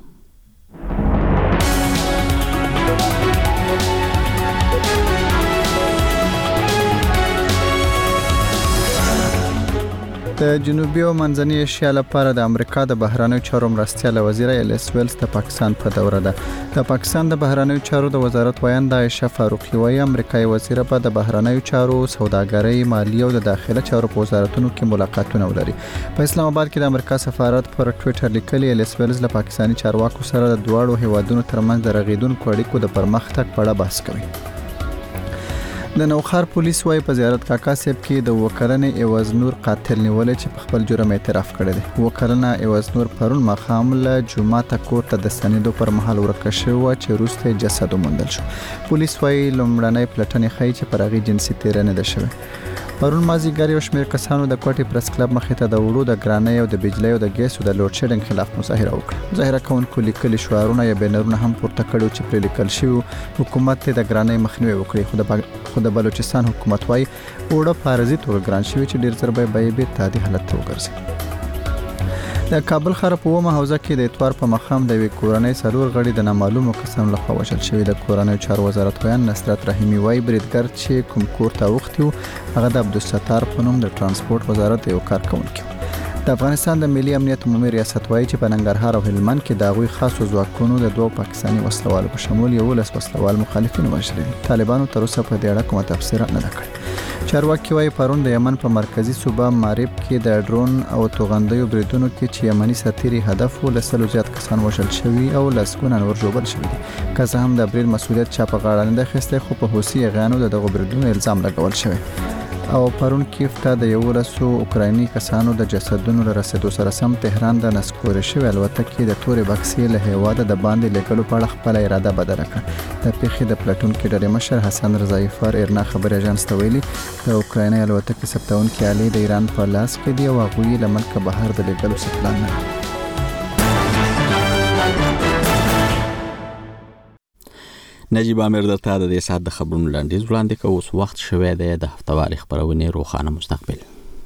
د جنوبي او منځنۍ ایشیا لپاره د امریکا د بهرنیو چارو مرستیال وزیر الیس ویلز د پاکستان په دوره ده. د پاکستان د بهرنیو چارو د وزارت وایند عائشه فاروقی وايي امریکایي وزیر په د بهرنیو چارو، سوداګرۍ، مالیې او د داخله چارو په وزارتونو کې ملاقاتونه ولري. په اسلام آباد کې د امریکا سفارت پر ټوئیټر لیکلي الیس ویلز له پاکستاني چارواکو سره د دواړو هیوادونو ترمنځ د رغیدونکو اړیکو د پرمختګ په اړه بحث کوي. د نوخار پولیس وايي په زیارت کاکا صاحب کې د وکړنې ایواز نور قاتل نیولې چې په خپل جرم اعتراف کړی دی. وکړنه ایواز نور پرون ماښام له جمعه ته کور ته د ستنېدو پر مهال ورکه شوی و چې وروسته جسد وموندل شو. پولیس وايي لومړنۍ پلټنې ښیي چې پر هغې جنسي تیری نه ده شوې. پرون مازدیګر یو شمېر کسانو د کوټې پریس کلب مخې ته د وړو د ګرانۍ او د بجلۍ او د ګیسو د لوډ شیډینګ خلاف مظاهره وکړه. مظاهره کوونکو لیکلي شعارونه یا بینرونه هم پورته کړي چې پرې لیکل شوي حکومت ته د ګرانۍ مخنیوی وکړي. خو د خو د بلوچستان حکومت وايي وړه په عارضي توګه ګران شوي چې ډېر ضربه به یې عادي حالت ته وګرځي. د کابل ښار په اومه حوزه کې د اتوار په مخام د یوې کورنۍ څلور غړي د نامعلومو کسانو لخوا وژل شوي. د کورنیو چارو وزارت ویاند نصرت رحیمي وايي بریدګر چې کوم کور ته اوښتي و هغه د عبدالستار په نوم د ترانسپورت وزارت یو کارکونکی و. د افغانستان د ملي امنیت عمومي ریاست وايي چې په ننګرهار او هلمند کې د هغوی خاصو ځواکونو د دوه پاکستاني وسلوالو په شمول یولس وسلوال مخالفین وژلي دي. طالبانو تر اوسه په دې اړه کومه تبصره نه ده کړې. چارواکي وايي پرون د یمن په مرکزی صوبه ماریب کې د ډرون او توغندیو بریدونو کې چې یمني سرتیري هدف و لسلو زیات کسان وژل شوي او لسګونه نور ژوبل شوي دي. که څه هم د بریډ مسؤلیت چا په غاړه نه ده اخیستی خو په حوثي یغیانو د دغو بریدونو الزام لګول شوی. او پرون کیف ته د یولسو اوکرایني کسانو د جسدونو له رسېدو سره سم تهران د نسکورې شوې الوتکې د تورې بکسې له هیواده د باندې لیکلو په اړه خپله اراده بدله کړه. د پیښې د پلټونکي ډلې مشر حسن رضایي فر ایرنا خبري اژانس ته ویلي د اوکرایني الوتکې ثبتونکي آلې د ایران په لاس کې دي او هغوی له ملکه بهر د لیږلو څه پلان نه لري. نجیب عامر دلته د دې ساعت د خبرونو لنډیز وړاندې کوو. اوس وخت شوی دی د هفتواري خبرونې روښانه مستقبل.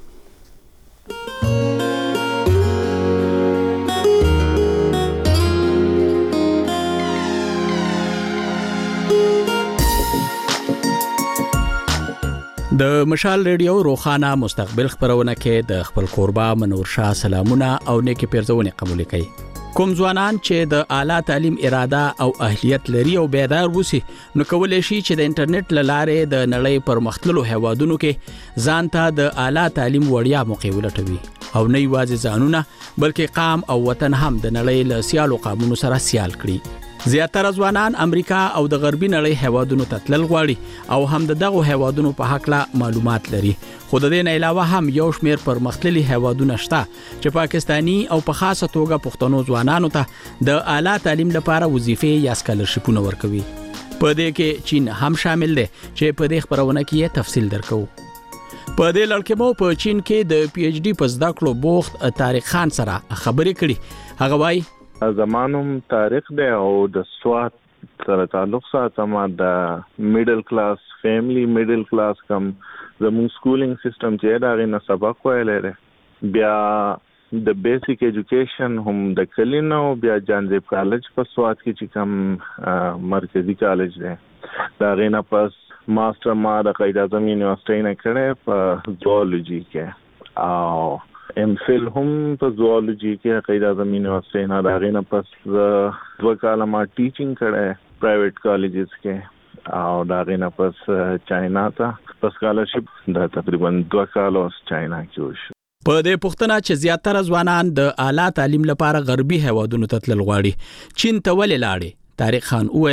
د مشال ریډیو روښانه مستقبل خبرونه کې د خپل قربا منور شاه سلامونه او نیکی پیرزونه قبول کړي. کوم ځوانان چې د اعلی تعلیم اراده او اهلیت لري او بیدار وسی نو کولای شي چې د انټرنیټ لاره د نړۍ پر مختلفو هیوادونو کې ځان ته د اعلی تعلیم وړیا موقع ولټوي او نه یوازې ځانونه بلکې قام او وطن هم د نړۍ له سیالو قامونو سره سیال کړي. زیاتره ځوانان امریکا او د غربي نړۍ هیوادونو ته تلل غواړي او هم د دغو هیوادونو په حق لا معلومات لري. خو د دې نه علاوه هم یو شمیر پرمختللي هیوادونه شته چې پاکستانی او په خاصه توګه پښتنو ځوانانو ته د اعلی تعلیم لپاره وظیفې یا سکالرشپونه ورکوي. په دې کې چین هم شامل دی چې په دې خبرونه کې تفصیل درکو. په دې لړ کې مو په چین کې د پی ایچ ډي په زده کړو بوخت طارق خان سره خبرې کړي. هغه وايي زمانم تاریخ دی او د سوات سره تعلق ساتم د میډل کلاس فیملی میډل کلاس کم زمون سکولینګ سیستم چې دا غي سبق ویلې بیا د بیسیک ایجوکیشن هم د کلینو بیا جانزیب کالج په سوات کې چې کم مرکزی کالج دی دا غي نه پس ماستر ما د قاعده اعظم یونیورسيټي نه کړه په زوالوجي کې او ام فل هم په زوالوجي کې قاعده اعظم یونیورسيټي نه دا غي نه پس دوه کاله ما ټیچینګ کړه پرایویټ کالجز کې او دا غي نه پس چاینا ته په سکالرشپ دا تقریبا دوه کاله چاینا کې وشو. په دې پښتنه چې زیاتره ځوانان د اعلی تعلیم لپاره غربي هیوادونو ته تلل غواړي چین ته ولې لاړې؟ طارق خان وویل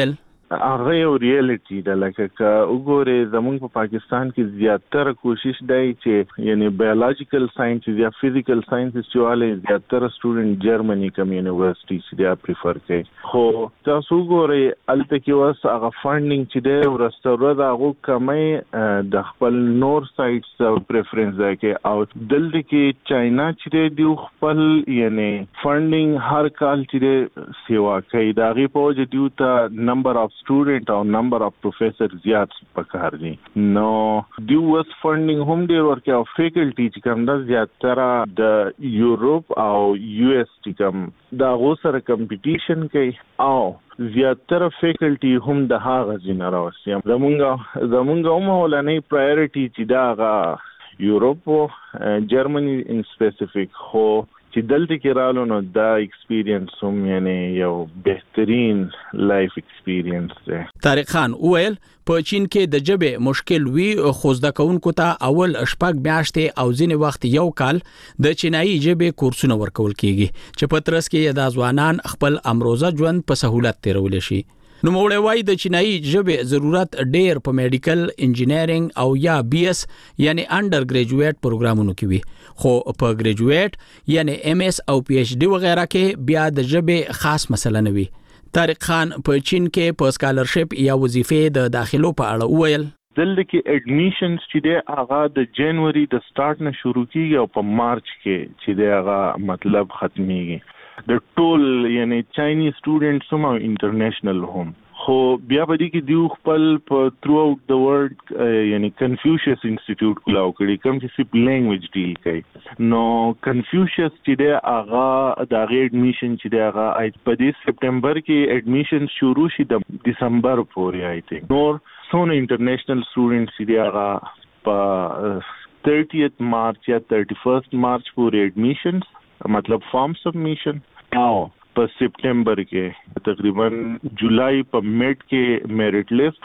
هغه یو ریالټي ده. لکه که وګورې زمونږ په پاکستان کې زیاتره کوشش دی چې یعنی بایولوژیکل ساينسز یا فزیکل ساينسز چې والي زیاتره سټوډنټ جرمني کوم یونیورسيټي چې دا پریفر کوي. خو تاسو وګورئ الته کې واس هغه فاندینګ چې دی ورسره دا هغه کمای د خپل نور سایټس پریفرنس دی کې او دلته کې چاینا چې دی خپل یعنی فاندینګ هر کال چې سیوا کوي دا غي په وجه دیو ته نمبر اف سټوډنټ او نمبر اف پروفیسور زیات پکار دي. نو دیو واس فاندینګ هم ډیر ورکه او فیکلټي چې کوم د زیاتره د یورپ او یو اس ټي کوم دا غو سره کمپټیشن کوي او زیاتره فیکلټي هم د هغه جن راوستي. زمونږ زمونږ هم ولنې پرایورټي چې دا غا یورپ او جرمني ان سپیسیفیک خو چې دلته کې رالو نو دا ایکسپیرینس هم یعنی یو بهترین لایف ایکسپیرینس دی. طارق خان وویل په چین کې د جبه مشکل وی خو زده کوونکو ته اول شپږ میاشتې او ځینې وخت یو کال د چینایي جبه کورسونه ورکول کیږي چې په ترڅ کې د ځوانان خپل امروزه ژوند په سهولت تیرول شي. نو موږ وایي د چینایي ژبه ضرورت ډېر په میډیکل انجینیرینګ او یا بي اس یعنی انډر ګریجویټ پروګرامونو کې وي خو په ګریجویټ یعنی ایم اس او پی ایچ ډي وغیرہ کې بیا د ژبه خاص مسله نه وي. طارق خان په چین کې په سکالرشپ یا وظیفې د داخلو په اړه وویل دلته کې اډمیشنز چې دی هغه د جنوري د سٹارټ نه شروع کیږي او په مارچ کې چې دی هغه مطلب ختميږي. د ټول یعنی چاینیز سټوډنټس هم او انټرنیشنل هم خو بیا په دې کې دیو خپل په تھرو اوټ د ورلد یعنی کنفیوشس انسټیټیوټ کلاو کړي کوم چې سپ لینګویج ډیل کوي. نو کنفیوشس چې دی هغه د هغه اډمیشن چې دی هغه په دې سپټمبر کې اډمیشن شروع شي د دسمبر پورې آی تھنک. نور څونه انټرنیشنل سټوډنټس چې دی هغه په thirtieth مارچ یا thirty-first مارچ پورې اډمیشنز مطلب فارم سبمیشن او په سپټمبر کې تقریبا جولای په میډ کې میرټ لیست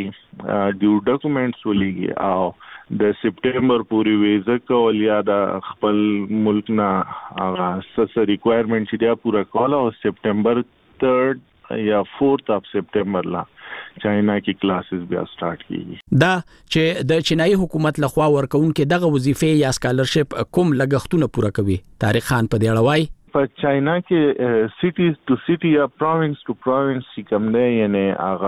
ولګي ډیو ډاکومېنټس ولګي او د سپټمبر پورې ویزه کول یا د خپل ملک نه هغه سس ریکوایرمنټ چې دا پورا کول او سپټمبر third یا fourth اف سپټمبر لا چاینا کې کلاسز بیا سٹارټ کیږي. دا چې د چینایي حکومت لخوا ورکوونکې دغه وظیفې یا سکالرشپ کوم لګښتونه پوره کوي. طارق خان په دې اړه وایي په چاینا کې سټیز ټو سټي یا پروینس ټو پروینس چې کوم دی یعنی هغه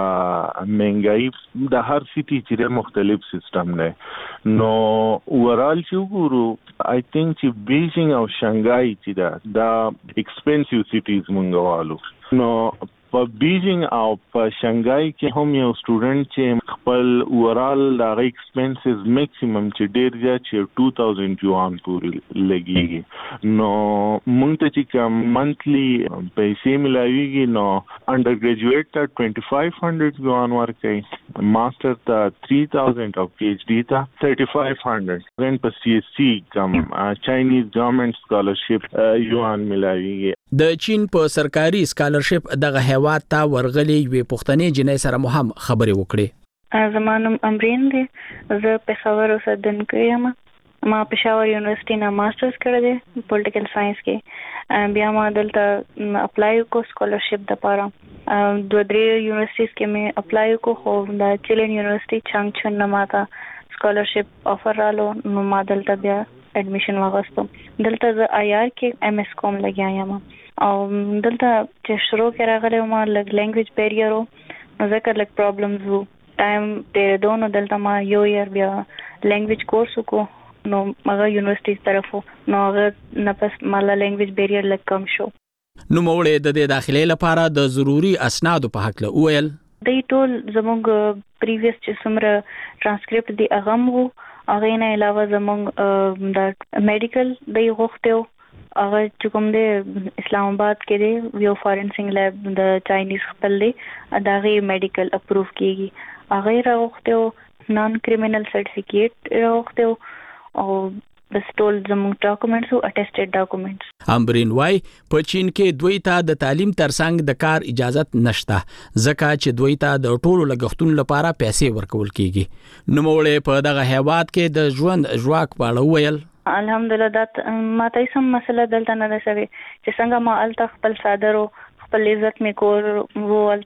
منګای د هر سټي چې مختلف سیستم دی. نو اورال چې وګورو آی تھنک چې بیجینګ او شانګای چې دا دا ایکسپنسیو سټیز مونږ والو. نو په بیجینګ او په شانګای کې هم یو سټوډنټ چې خپل اورال د ایکسپنسز میکسیمم چې ډیر زیات چې two thousand یوان پورې لګیږي. نو مونږ ته چې کوم منثلی پیسې ملایويږي نو انډر ګریجویټ ته twenty-five hundred یوان ورکړي ماستر ته three thousand او پی ایچ ډی ته thirty-five hundred رن په سی ایس سی کوم چاینیز ګورنمنت سکالرشپ یوان ملایويږي. د چین په سرکاري سکالرشپ دغه هیواد ته ورغلي وي پښتنې جنې سره مهم خبرې وکړي. زمانم امرین دی زه په خبر اوسدونکو یم. ما پېښور یونیورسيټي نه ماسترز کړی دی پولیټیکل ساينس کې. بیا ما دلته اپلای وکړ سکالرشپ لپاره. دوه درې یونیورسيټیز کې مې اپلای وکړ خو د چیلن یونیورسيټي چانګچن نه ماته سکالرشپ افر رالو نو ما دلته بیا اډمیشن واغستم. دلته زه آی آر کې ایم اس کوم لګیا یم او دلته چې شروع کې راغلی ما لږ لینګویج بیریر و نو ځکه لږ پرابلمز وو. ټایم تېرېدو نو دلته ما یو یر بیا لینګویج کورس وکړو نو هغه یونیورسيټي طرفو نو هغه نه پس مالا لینګویج بیریر لږ کم شو. نو موږ د دې داخلي لپاره د ضروري اسنادو په حق له وویل دی ټول زموږ پریویس چې څومره ټرانسکرپټ دی هغه مو هغه نه علاوه زموږ د میډیکل دی غوښتو هغه چې کوم دی اسلام آباد کې دی یو فارنسینګ لیب د چاینیز خپل دی دا غي میډیکل اپروف کیږي. هغه راغوښتو نان کریمینل سرټیفیکیټ راغوښتو او د سټول زموږ ډاکومېنټس او اټیسټډ ډاکومېنټس. امبرین وای په چین کې دوی ته د تعلیم ترڅنګ د کار اجازه نشته ځکه چې دوی ته د ټولو لګښتونو لپاره پیسې ورکول کیږي. نو موږ په دغه هیواد کې د ژوند ژواک په اړه ویل الحمدلله دا ما ته سم مسله دلته نه ده شوی چې څنګه ما الته خپل صادرو خپل عزت می کور وو الته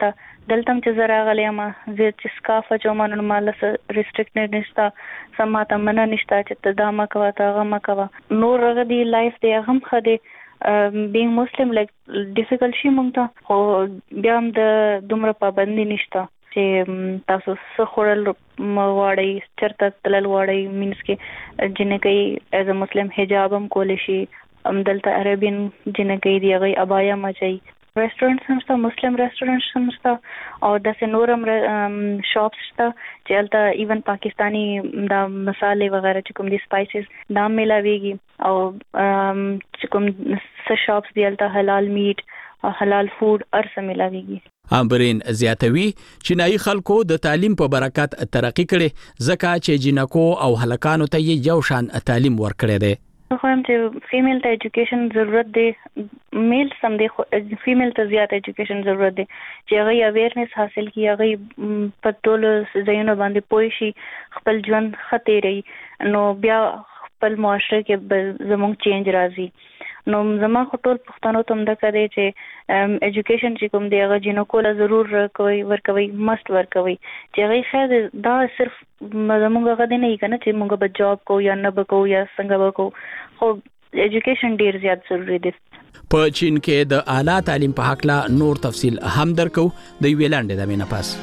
دلته چې زه راغلی یم زه چې سکاف اچوم نو ما له ریسټریکټډ نشته سم ماته منع نشته چې ته دا مه کوه ته هغه مه کوه نور هغه دی لایف دی هغه هم ښه دی بینګ مسلم لایک ډیفیکلټ شي مونږ ته خو بیا هم د دومره پابندي نشته چې تاسو څه خوړل غواړئ چېرته تلل غواړئ مینس کې جنکۍ ایز ا مسلم حجاب هم کولی شي دلته عربین جنکۍ دی هغوی ابایا هم اچوي ریسټورنټس هم شته مسلم ریسټورنټس هم شته او داسې نور هم شاپس شته چې هلته ایون پاکستانی دا مسالې وغیره چې کوم دي سپایسز دا هم میلاویږي او چې کوم څه شاپس دي هلته حلال میټ او حلال فوډ هر څه میلاویږي. امبرین زیاتوي چینایي خلکو د تعلیم په برکت ترقی کړي ځکه چې جنکو او هلکانو ته یو شان تعلیم ورکړي دي. خو هم چې فیمیل ته ایجوکیشن ضرورت دی میل سم دی فیمیل ته زیات ایجوکیشن ضرورت دی چې هغه اویرنس حاصل کړي هغه په ټول ځایونو باندې پوه شي خپل ژوند ښه تیروي نو بیا خپل معاشره کې زموږ چینج راځي نو زما خو ټول پښتنو ته همدغه دی چې ایجوکیشن چې کوم دی هغه جنکو له ضرور ورکوي ورکوي مست ورکوي چې هغه خیر دا صرف زموږ هغه دی نه که نه چې موږ به جاب کوو یا نه به کوو یا څنګه به کوو خو ایجوکیشن ډیر زیات ضروری دی. په چین کې د اعلی تعلیم په حق لا نور تفصیل هم درکو د یوې لاندې د مینه پاس.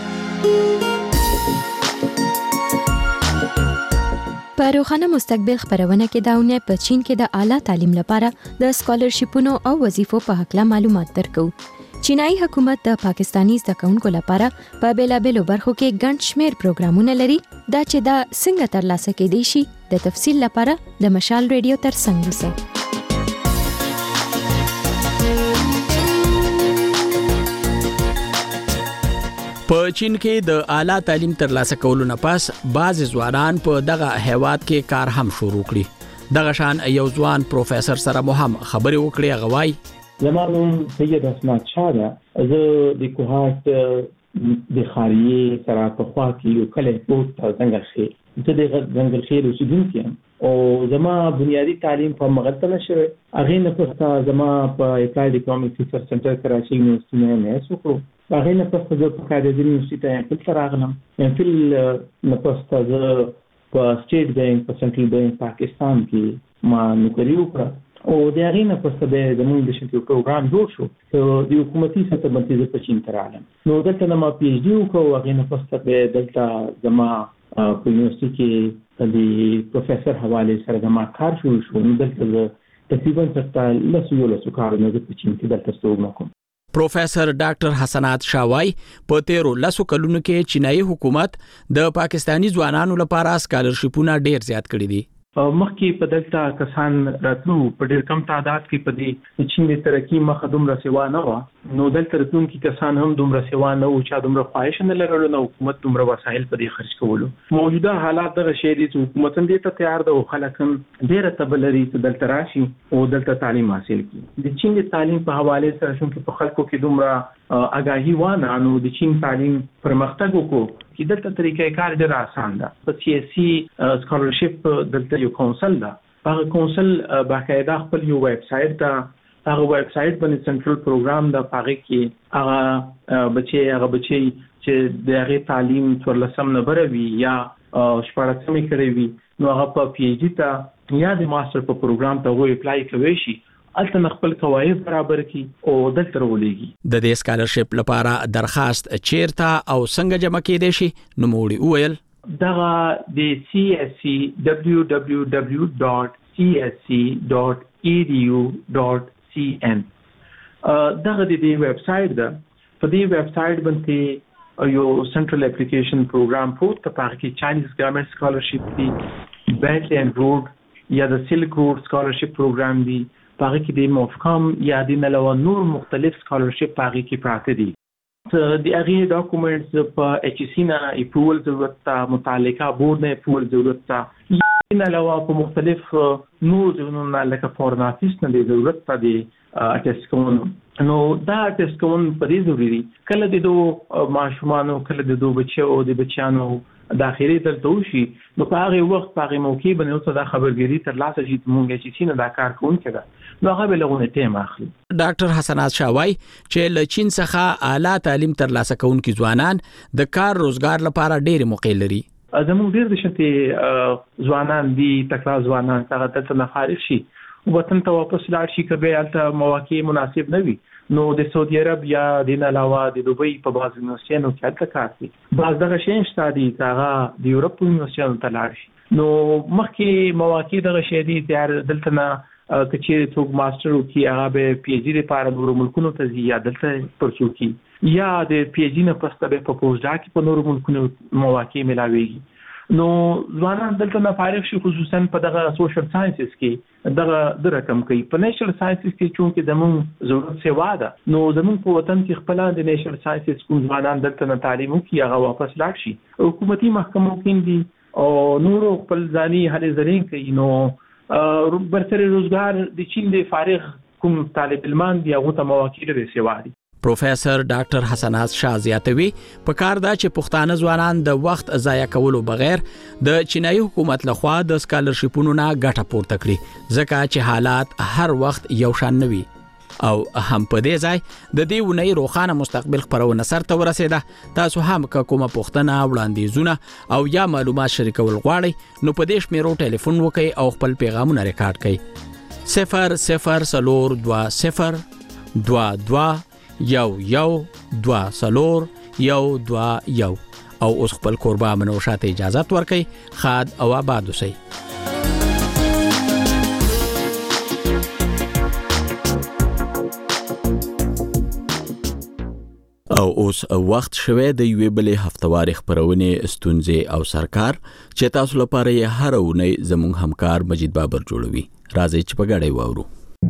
په روښانه مستقبل خبرونه کې داونه په چین کې د اعلی تعلیم لپاره د سکالرشپونو او وظیفو په حق لا معلومات درکو. چینایي حکومت د پاکستانی زده کوونکو لپاره په بیلابېلو برخو کې ګڼ شمېر پروګرامونه لري دا چې دا څنګه ترلاسه کېدای شي د تفصیل لپاره د مشال ریډیو ترڅنګ اوسئ. په چین کې د اعلی تعلیم ترلاسه کولو نه پس بعض ځوانان په دغه هیواد کې کار هم شروع کړي. دغه شان یو ځوان پروفیسور سره مو هم خبرې وکړې غوای زما نوم سید اسمت شاه ده زه د کوهات د خاریه سره په خوا کې یو کلی بوت ځنګل خې زه د ځنګل خې اوسیدونکی یم او زما بنیادی تعلیم په مغلطه شوه هغه نه پسته زما په اپلایډ اکونومیکس ریسرچ سنټر کراچي یونیورسيټي نه مې وکړو هغه نه پسته زه په کاندید یونیورسيټي کې راغلم فل نه پسته زه په سټیټ بانک په سنټرل بانک پاکستان کې ما نوکری وکړه او د هغې نه پسته بیا زموږ د شنکیو پروګرام جوړ شو د حکومتي سطح باندې زه په چین ته راغلم نو دلته نه ما پی ایچ ډي وکړو هغې نه پسته بیا دلته زما په یونیورسټي کې د پروفیسر حوالې سره زما کار شروع شو نو دلته زه تقریبا ستا لسو یولسو کارونه زه په چین کې دلته ستوګنه کوم. پروفیسر ډاکټر حسنات شاوای په تیرو لسو کلونو کې چینایي حکومت د پاکستانی ځوانانو لپاره سکالرشپونه ډیر زیات کړي دي. مخکې په دلته کسان راتلو په ډېر کم تعداد کې په دې چین د ترقي مخه دومره سیوا نه وه نو دلته راتلونکي کسان هم دومره سیوا نه وو چا دومره خواهش نه لرلو نه حکومت دومره وسایل په دې خرج کولو. موجوده حالات دغه شی دي چې حکومت هم دې ته تیار ده او خلک هم ډېره تبه لري چې دلته راشي او دلته تعلیم حاصل کړي. د چین د تعلیم په حوالې سره چونکې په خلکو کې دومره آګاهي وانه نو د چین تعلیم پرمختګ وکړو چې دلته طریقې کار ډېر آسان ده. په سیاسي سکالرشپ دلته یو کونسل ده هغه کونسل باقاعده خپل یو ویب سایټ ده هغه ویب سایټ باندې سنټرل پروګرام د پاره کې هغه بچي هغه بچي چې د هغه تعلیم څورلسم نمبر وي یا شپږمې کړې وي نو هغه په پی ایچ ډي ته یا د ماستر په پروګرام ته وې اپلای کوي شي الته خپل قواعد برابر کی او دلته ولېږي. د دې سکالرشپ لپاره درخواست چیرته او څنګه جمع کېدای شي نو موږ ویل دغه د سی ایس سی دبليو دبليو دبليو ډاټ سی ایس سی ډاټ ای ډي یو ډاټ سی این دغه د دې ویب سایټ ده په دې ویب سایټ باندې یو سنټرل اپلیکیشن پروګرام پروت ته پاره کې چاینیز ګورنمنت سکالرشپ دی بیلټ اینډ روډ یا د سلک روډ سکالرشپ پروګرام دی پاره کې د موفکام یا د علاوه نور مختلف سکالرشپ پاره کې پراته دي. د هغې ډاکومنټس په ایچ سی نه اپروول ضرورت ته متعلقه بورډ نه اپروول ضرورت ته ان علاوه په مختلف نور ځایونو نه لکه فورن افیس نه د ضرورت ته د اټیسټ کولو نو دا ټیسټ کوم په دې ضروري دي کله د دوه ماشومانو کله د دوه بچو او د بچیانو داخلي دلته وشي نو په هغه وخت په هغه موقع باندې اوس دا خبرګيري تر لاسه شي مونږ چې سینه دا کار کوونکی دا نو هغه به لغونه ټیم اخلي. ډاکټر حسنات شاوای چې له چین څخه اعلی تعلیم تر لاسه کوونکي ځوانان د کار روزګار لپاره ډېر موقع لري. زموږ ډېر د شته ځوانان دي تکړه ځوانان هغه دلته نه خارج شي وطن ته واپس لاړ شي کبه البته مواقع مناسب نه وي نو د سعودي عرب یا د علاوه د دوبۍ په بعض یونیورسيټونو کې البته کار کوي بعض دغه شی شته دي هغه د یورپ یونیورسيټونو ته لاړ شي نو مخکې مواقع دغه شی دي تیار دلته نه کچې څوک ماستر وکي هغه به پی ایچ ډي لپاره نور ملکونو ته ځي یا دلته پرڅو کی یا د پی ایچ ډي نه پسته به په پوسټ ډاک په نور ملکونو مواقع ملاويږي نو ځوانان دلته نه فارغ شي خصوصا په دغه سوشل ساينسز کې دغه د رقم کوي په نېشنل ساينسز کې چې زموږ ضرورت سیوا ده نو زموږ په وطن کې خپل د نېشنل ساينسز کوم ځوانان دلته نه تعلیم کوي هغه واپس لاړ شي حکومتي محکمو کې دي او نور خپل ځاني هلي زرين کوي نو برتر روزګار د چین د فارغ کوم طالب علمان دی هغه ته مواقع لري سیوا دي. پروفیسور ډاکټر حسنات شاه زیاتوي په کار دا چې پښتانه ځوانان د وخت ضایع کولو بغیر د چینایي حکومت لخوا د سکالرشپونو نه ګټه پورته کړي ځکه چې حالات هر وخت یو شان نه وي او هم په دې ځای د دې ونې روخانه مستقبل خبرونه سره ورسېده. تاسو هم کومه پوښتنه وړاندیزونه او یا معلومات شریکول غواړئ نو په دې شمیرو ټلیفون وکړئ او خپل پیغامونه ریکارډ کړئ صفر صفر صفر دو صفر دو دو یو یو دوا سلور یو دوا یو او اوس خپل قربا منو شاته اجازه ورکړي خاد او آباد اوسئ. او اوس وخت شوه د یوې بلې هفتواري خبرونه ستونزې او سرکار چې تاسو لپاره یې هر اونۍ زموږ همکار مجید بابر جوړوي. راځي چې په ګډه وورو.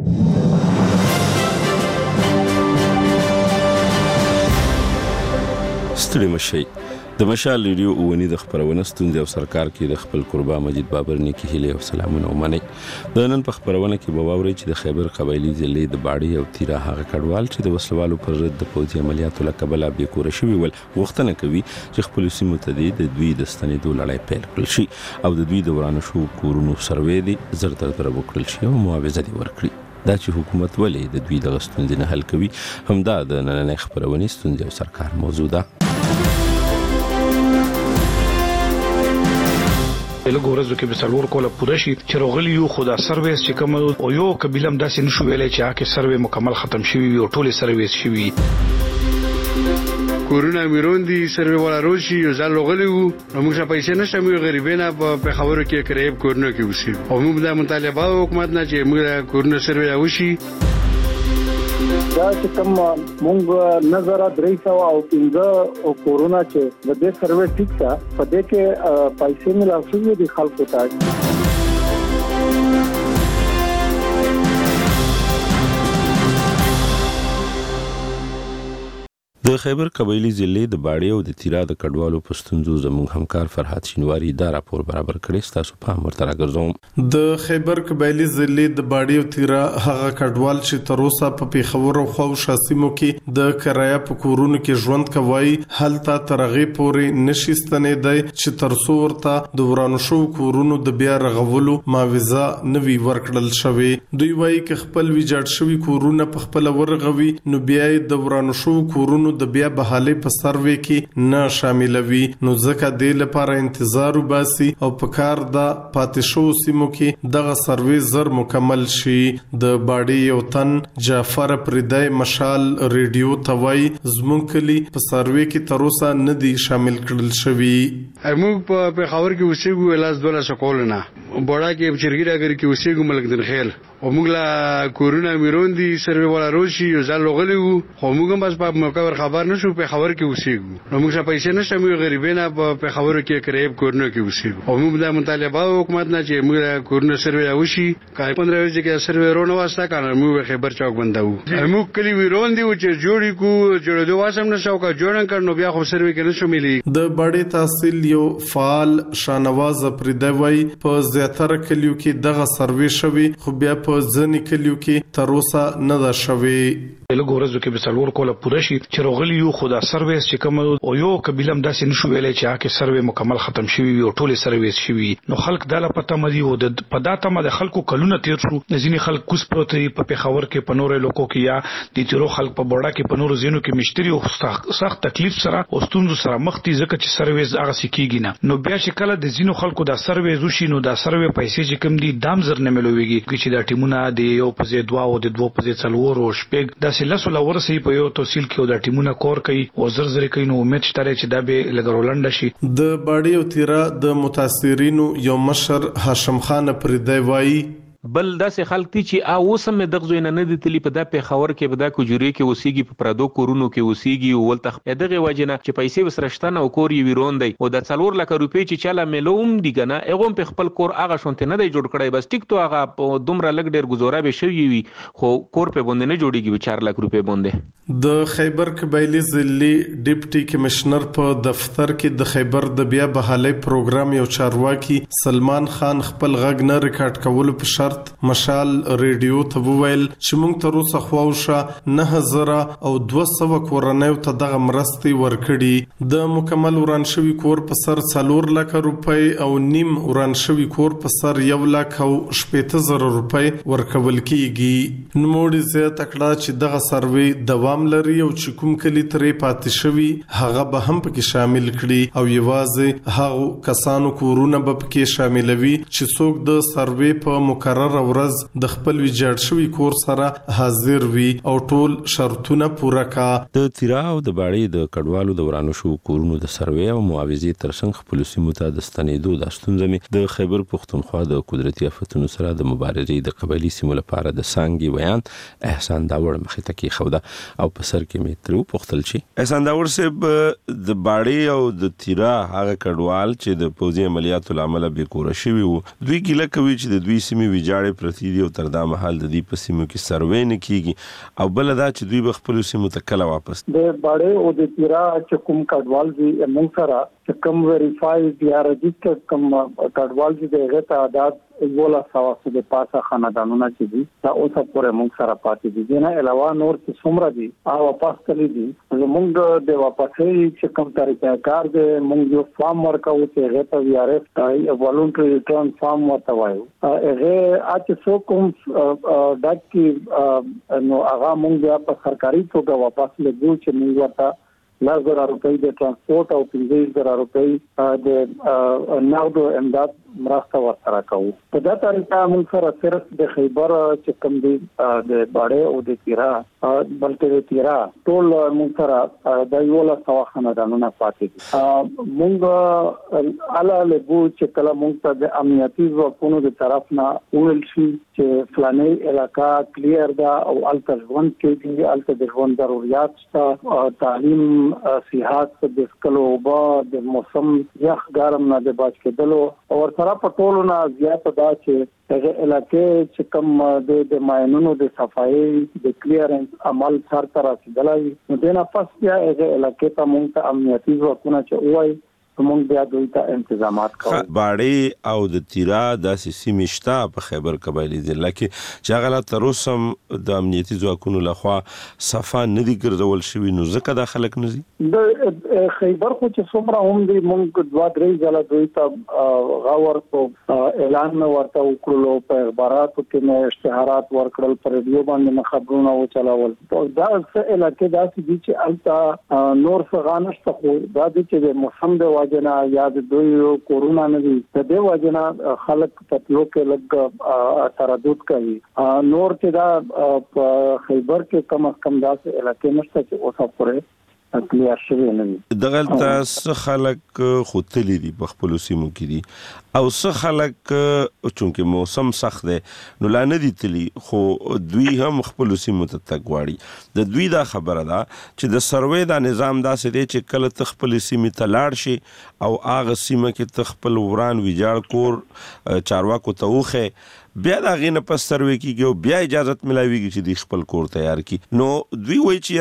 ستړي مشي د مشال ریډیو اونې د خبرونه ستونزې او سرکار کې د خپل قربا مجید بابر نیکی هلي او سلامونه ومني. د نن په خبرونه کې به واوري چې د خیبر قبایلی ضلع د باړی او تیرا هغه کډوال چې د وسلوالو پر ضد د پوځي عملیاتو لکبل به کور شوی ول وختنه کوي چې خپل سیمو ته د دوی د ستنېدو لړۍ پیل کړل شي او د دوی د ورانه شو کورونو سروې دي زر تر تر وکړل شي او معاوضه دي ورکړي. دا چې حکومت ولې د دوی د ستونزې نه حل کوي هم دا د نننې خبرونه ستونزې او سرکار موضوع ده. لږ ورځو کې به څلور کوله پوره شي چې راغلی یو خدا سرویس چې کوم او یو قبیله هم داسې نشو ویلای چې هغه سروې مکمل ختم شوی وي او ټولې سرویس شوی کورونه میرون دي سروې ولا روشي یو ځل راغلی وو نو موږ پیسې نشته موږ غریبانه په خبرو کې کریب کورونه کې وسی او موږ د مطالبه حکومت نه چې موږ کورونه سروې وشي دا چې کوم مونږ نظر درې سو او پنځه کورونا چې د دې سروې ټیک ده په دې کې پیسې ملاسوي دي خلکو ته. د خیبر قبایلی ضلع د باړی او د تیرا د کډوالو پښتونزو زموږ همکار فرحات شینواری دا راپور برابر کړی تاسو په امر تر راګرځوم. د خیبر قبایلی ضلع د باړی او تیرا هغه کډوال چې تر اوسه په پیښور او خو شاسمو کې د کرایه په کورونو کې ژوند کوي هلته ترغه پوري نشستنې دی چې تر څو ورته د ورانو شو کورونو د بیا رغولو معاوضه نوي ورکړل شوی. دوی وایي ک خپل ویجاړ شوی کورونه په خپل ورغوي نو بیا د ورانو شو کورونو د بیا بحالي په سروې کې نه شاملوي نو ځکه د لپاره انتظار وباسي او په کار د پاتې شو سیمو کې دغه سروې زر مکمل شي. د باډي یو تن جعفر پردای مشال ریډیو توای زمونږ کلی په سروې کې تر اوسه نه دي شامل کړل شوی. موږ په پیښور کې اوسېګو لاس دوله سکول نه بوډا کې چرګی راګر کې اوسېګو ملک دین خیل او موږ لا کورونا میرون دي سروې ولا روشي یو ځل لغلی وو خو موږ هم بس په موقع خبر نشو په خبر کې اوسېګو نو موږ پیسې نشته موږ غریبانه په خبرو کې کریب کورونه کې اوسېګو او موږ د مطالبه حکومت نه چې موږ کورونه سروې وشي کای پندره ورځې کې سروې رونه واسطه کنه موږ خبر چوک بندو موږ کلی ویرون دي چې جوړی کو جوړ دوه واسم نشو کا جوړن کړنو بیا خو سروې کې نشو ملي. د باډي تحصیل رادیو فعال شانواز پردی وای په زیاتره کلیو کې دغه سروې شوی خو بیا په ځینې کلیو کې تر اوسه نه ده شوی. لږ ورځو کې به څلور کوله پوره شي چې راغلي یو خو دا سرویس چې کوم او یو قبیله هم داسې نشو ویلی چې هغه سروې مکمل ختم شوي وي او ټولې سرویس شوي نو خلک دا له پته مدي او د په دا تمه د خلکو کلونه تیر شو ځینې خلک کوس پروت دي په پېښور کې په نورو لوکو کې یا د تیرو خلک په بوډا کې په نورو ځینو کې مشتري او سخت تکلیف سره او ستونزو سره مخ دي ځکه چې سرویس هغه سکیږي نه نو بیا چې کله د ځینو خلکو دا سرویس وشي نو دا سروې پیسې چې کوم دي دام زر نه ملويږي چې دا ټیمونه د یو په ځای دوه او د دوه په ځای څلور او شپږ داسې لسو لورسي په یو تحصیل کې دا ټیمونه کور کوي او زر زر کوي نو امید شته چې دا به لګرولند شي. د باډي او تیرا د متاثرینو یو مشر هاشم خان پردی وایي بل داسې خلک دي چې ا اوس هم دغه زوینه نه دي تلی په د پیښور کې په د کوجوري کې اوسېږي په پردو کورونو کې اوسېږي او ولته دغه وجنه چې پیسې وسرشتنه او کور یې ویرون دی او د څلور لک روپۍ چې چاله ملوم دي کنه هغه په خپل کور هغه شونته نه دی جوړ کړی بس ټیک تو هغه دومره لګ ډیر گزاره به شوی وي خو کور په باندې نه جوړیږي چار لک روپۍ باندې. د خیبر قبایلی ضلعي ډیپټي کمشنر په دفتر کې د خیبر د بیا بحالي پروګرام یو چارواکي سلمان خان خپل غږ نه ریکارډ کول په مشال ریډیو ته وویل چې موږ تر اوسه خواوشه نه هزار او دوه سوه کورنیو ته دغه مرستې ورکړي. د مکمل وران شوي کور په سر څلور لک روپۍ او نیم وران شوي کور په سر یو لک او شپېته زره روپۍ ورکول کیږي. نوموړي زیاته کړه چې دغه سروې دوام لري او چې کوم کلی ترې پاتې شوي هغه به هم پکې شامل کړي او یوازې هغو کسانو کورونه به پکې شاملوي چې څوک د سروې په مقرر ورځ د خپل ویجاړ شوی کور سره حاضر وي او ټول شرطونه پوره کا. د تیرا او د باړې د کډوالو د ورانو شو کورونو د سروې او معاوضې ترڅنګ خپل سیمو ته د ستنېدو د ستونزې د خیبر پښتونخوا د قدرتي آفتونو سره د مبارزې د قبایلی سیمو لپاره د سانګي بیان احسان داور مخې ته کې خوده او په سر کې مې ترو پختل شي. احسان داور صاحب د باړې او د تیرا هغه کډوال چې د پوځي عملیاتو لامل به کور شوی وو دوی ګیله کوي چې د دوی سیمې ویجاړې پرتی دي او تر دا مهال د دې په سیمو کې سروې نه کیږي او بل دا چې دوی به خپل سیمو ته کله واپس د باړې او د تیرا چې کوم کډوال دي موږ سره چې کوم ویریفاید یا رجسټرډ کوم کډوال دي دغه تعداد ولا سواسو د پاسه خاندانونه چې دي دا اوسه پورې موږ سره پاتې دي نه علاوه نور چې څومره دي او واپس تللی دي موږ د واپسې چې کوم طریقه کار دی موږ یو فارم ورکو چې هغه ته وی آر ایف تای والونټری ریټرن فارم ورته وایو هغه اته سو کوم ډاک کې نو هغه موږ بیا په سرکاري توګه واپس لګو چې موږ ورته لس زره روپۍ د ترانسپورت او پنځه زره روپۍ د نغدو امداد مرسته ورسره کوو. په دا طریقه موږ سره صرف د خیبر چې کوم دی د باړې او د تیرا بلکې د تیرا ټول موږ سره د یو له سوا خاندانونو پاتې دي. موږ اله لګو چې کله موږ ته د امنیتي ځواکونو د طرف نه ویل شي چې فلاني علاقہ کلیر ده او الته ژوند کې دي الته د ژوند ضرورت شته تعلیم صحت د سکلو او د موسم یخ ګرم نه د بچ کېدلو او سره په ټولو نه زیات دا چې هغه علاقې چې کوم د ماینونو د صفایي د کلیرنس عمل سر تر رسیدلای نو د نه پس بیا هغه علاقې ته موږ ته امنیتي ځواکونه چې وای موږ بیا دوی ته انتظامات کوو. باړې او د تیرا د سیمې شته په خیبر قبایلی ضلع کې چې هغه تر اوسه د امنیتي ځواکونو لخوا صفه نه دي ګرځول شوي نو ځکه دا خلک نه دي د خیبر خو چې څومره هم دي موږ دوه درې ځله دوی ته غور کو اعلان ورته وکړلو په اخباراتو کې نو اشتهارات ورکړل پر ریډیو باندې خبرونه وچلول دا څه علاقې داسې دي چې الته نور څه غانشته خو دا دي چې د موسم د واجنا یا د دوی کورونا نه دي د دې واجنا خلک په تلو کې لګ تردد کوي نور چې دا په خیبر کې کم از کم داسې علاقې نشته چې اوسه پورې کلیر شوی نه دي. دغه تاسو خلک خوتلی دي په خپل سیمو کې دي او څه خلک چونکه موسم سخت دی نو لا نه دي تلی خو دوی هم خپل سیمو ته تګ غواړي د دوی دا خبره ده چې د سروې دا نظام داسې دی چې کله ته خپل سیمې ته لاړ شي او هغه سیمه کې ته خپل وران ویجاړ کور چارواکو ته وخې بیا دا غینه په سروې کېږي او بیا اجازه ملاويږي چې د خپل کور تیار کړي نو دوی وایي چې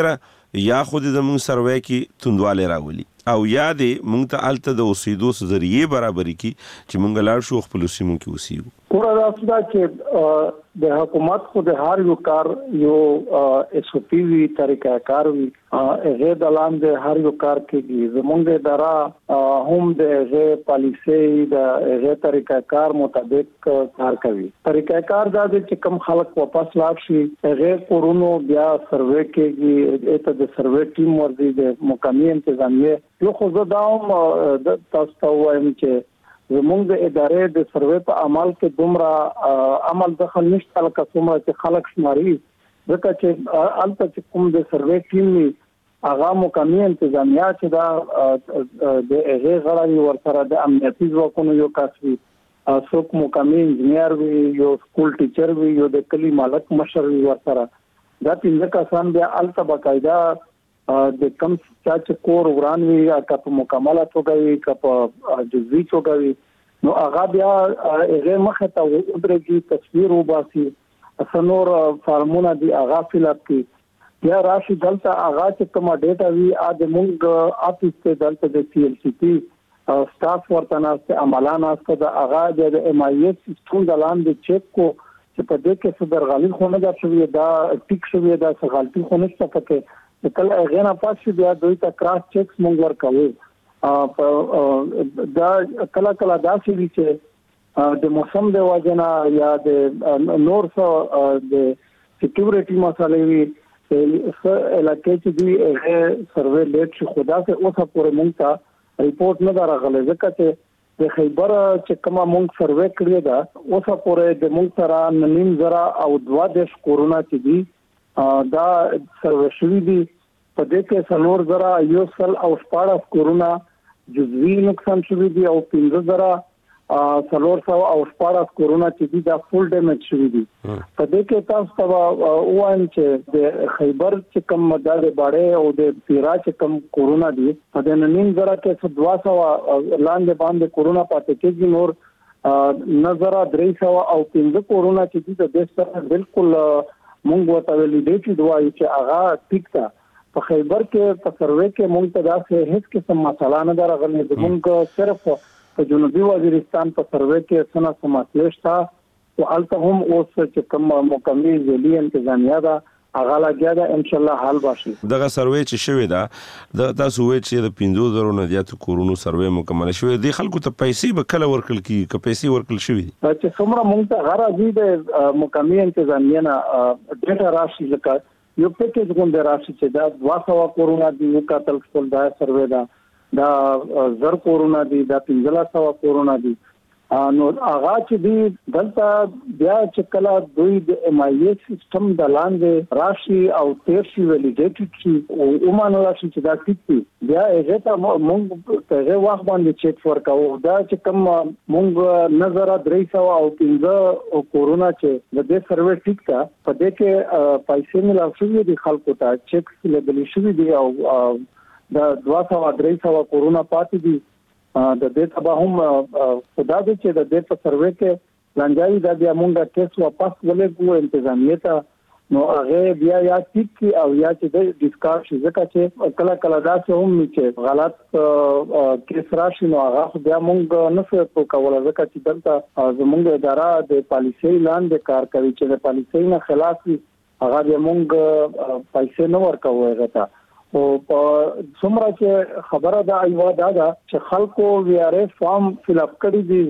یا خود زموږ سروې کې توندواله راولي او یا دې موږ ته الته د اوسېدو ذریعہ برابرۍ کی چې موږ لاړ شو خپل سیمو کې اوسېو. پورا راځه چې د حکومت خو د هر یو کار یو اس او پی وی طریقه کار وی هغه د لاندې هر یو کار کې زمونږ اداره هم د هغه پالیسي د هغه طریقه کار مطابق کار کوي. طریقه کار دا چې کوم خلک واپس لاړ شي هغه کورونو بیا سروې کېږي اته د سروې ټیم ورته د مقامی انتظامیه یو خو زه دا هم د تاسو ته وایم چې زمونږ د ادارې د سروې په عمل کې دومره عمل دخل نشته لکه څومره چې خلک شماري ځکه چې الته چې کوم د سروې ټیم وي هغه مقامی انتظامیه چې دا د هغه غړي ورسره د امنیتي ځواکونو یو کس وي څوک مقامی انجنیر وي یو سکول ټیچر وي یو د کلی مالک مشر وي ورسره دا پنځه کسان بیا الته باقاعده د کم چا چې کور وران وي که په مکمله توګه وي که په جزوي توګه وي نو هغه بیا هغه مخه ته ودرېږي تصویر وباسي اسنور فارمونه دی هغه فلپ کی بیا راشي دلته هغه چې کومه ډیټا وي ا د مونږ افیس ته دلته د سی ال سی پی سټاف ورته ناسته عملانه است د هغه د ایم آی ایس سیستم د لاندې چیک کو چې په دې کې څه درغلي خونه دا شوی دا ټیک شوی دا څه غلطي خونه څه پکې کله هغه نه پاتې بیا دوی ته کراس چیکس مونږ ورکوو دا کله کله دا شي چې د موسم د وجنه یا د نور څه د سکیورټي مسالې وي څه علاقې چې دوی هغه سروې لیټ شي خدا ته اوسه پورې مونږ ته ریپورت نه درغله ځکه چې د خیبر چې کومه مونږ سروې کړی دا اوسه پورې د مونږ سره نیم زره او دوا د کورونا چې دي دا سروشوي دي په دې کې څلور زره یو سل او شپږ کورونا جزوی نقصان شوی دي او پنځه زره څلور سو او شپږ کورونا چې دي دا فول ډیمیج شوی دي په دې کې تاسو ته وایم چې د خیبر چې کوم مدار باړې او د پیرا چې کوم کورونا دي په دې نیم زره کې دوا سو لاندې باندې کورونا پاتې کېږي نور نظر درې سو او پنځه کورونا چې دي د دې سره بالکل مونږ وته ویلې دي چې دوی چې هغه ټیک تا په خیبر کې په سروې کې مونږ ته دا هیڅ قسم مسله نه درغلې د مونږ صرف په جنوبي وزیرستان په سروې کې څنګه سماسلې شته او الته هم اوس چې کوم مکمل ځلې انتظامیه ده هغه لګیا ده ان شاء الله حل باشي. دغه سروې چې شوی دا د تاسو وې چې د پنځو زرو نه زیات کورونو سروې مکمل شوی دی خلکو ته پیسې به کله ورکل کی که پیسې ورکل شوی دي چې څومره مونږ ته غره دي د مکمل انتظامیه نه ډیټا راشي ځکه یو پیکیج غونډه راشي چې دا دوه سوه کورونا دی یو کتل خپل دا سروې دا دا زر کورونا دی دا پنځه سوه کورونا دی نو هغه چې دی دلته بیا چې کله دوی د ایم آی ایس سیستم د لاندې راشي او تیر شي ولیډیټ شي او ومانه راشي چې دا ټیک دی بیا هغه ته مونږ ته وخت باندې چیک ورکاو دا چې کوم مونږ نظر درې سوه او پنځه کورونا چې د دې سروې ټیک تا په دې کې پیسې ملا شوې دي خلکو ته چیک لیبل شوې دي او د دوه سوه درې سوه کورونا پاتې دي د دې تبا هم خدا دې چې د دې په سروې کې لنجایي د بیا مونږه کیس واپس ولګو انتظامیه ته نو هغه بیا یا ټیک او یا چې د ډیسکارډ شي ځکه چې کله کله دا څه هم چې غلط کیس راشي نو هغه بیا مونږ نه څه کوله ځکه چې دلته زمونږ اداره د پالیسي لاندې کار کوي چې د پالیسي نه خلاف هغه بیا مونږ پیسې نه ورکوو هغه ته او څومره چې خبره ده ایوا دا ده چې خلکو وی آر ایف فارم فل اپ کړی دي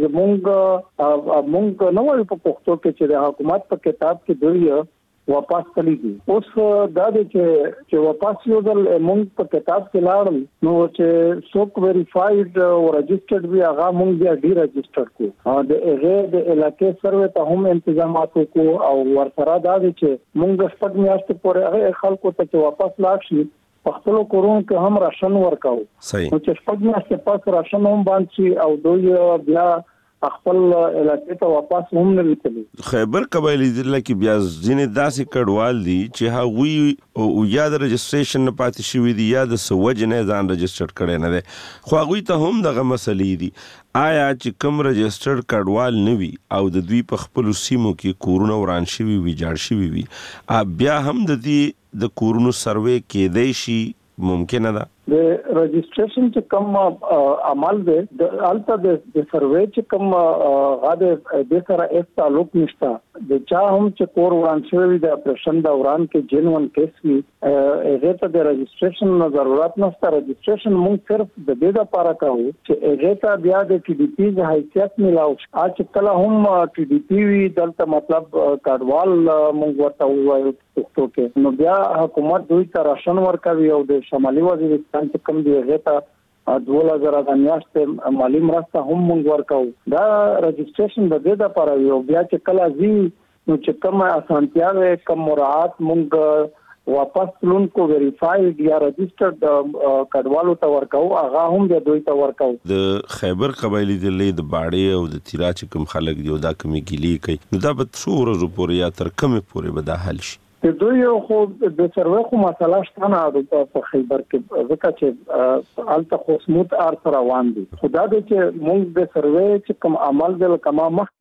زمونږ مونږ نو په پښتو کې چې د حکومت په کتاب کې دوی واپس کړی دي اوس دا دي چې چې واپس یو ځل مونږ په کتاب کې لاړل نو چې څوک ویریفاید او رجسټرډ وی هغه مونږ بیا ډی رجسټر کو د هغه د علاقې سروې ته هم انتظامات کو او ورسره دا دي چې مونږ شپږ میاشتې پورې هغه خلکو ته واپس لاړ شي پختلو کورون کې هم راشن ورکاو نو چې شپږ میاشتې پس راشن هم باندې او دوی بیا خپل علاقې ته واپس هم نه لیکلي. خیبر قبایلی ضلع کې بیا ځینې داسې کډوال دي چې هغوی او یا د رجسټریشن نه پاتې شوي دي یا د سوج نه ځان رجسټر کړي نه دي خو هغوی ته هم دغه مسلې دي آیا چې کوم رجسټرډ کډوال نه وي او د دوی په خپل سیمو کې کورونه وران شوي وي جاړ شوي وي بیا هم د دې د کورونو سروې کېدای شي ممکنه ده؟ د رجسټریشن چې کوم عمل دی د الته د سروې چې کوم غاده د سره اس تعلق نشته د چا هم چې کور وران شوی د اپریشن دوران کې جنون کیس وی هغه ته د رجسټریشن نه ضرورت نشته. رجسټریشن موږ صرف د دې لپاره کوو چې هغه ته بیا د ټي ډي پی د حیثیت ملاو اچ کله هم ټي ډي پی وی دلته مطلب کډوال موږ ورته وایو پښتو کې نو بیا حکومت دوی ته راشن ورکوي او د شمالي وزیرستان چې کوم دی هغه ته دوله زره د میاشتې مالی مرسته هم موږ ورکو. دا رجسټریشن د دې لپاره یو بیا چې کله زی نو چې کوم اسانتیاوې کوم مراعات موږ واپس لونکو ویریفاید یا رجسټرډ کډوالو ته ورکو هغه هم د دوی ته ورکو. د خیبر قبایلی د لید باړې او د تیرا چې کوم خلک دی دا کومي ګلی کوي نو دا به څو ورځې پورې یا تر کومه پورې به دا حل شي؟ د دوی خو د سروې خو مسله شته نه په خیبر کې ځکه چې الته خو سموت ار سره روان دي. خدا دې چې موږ د سروې چې کوم عمل د کما مخ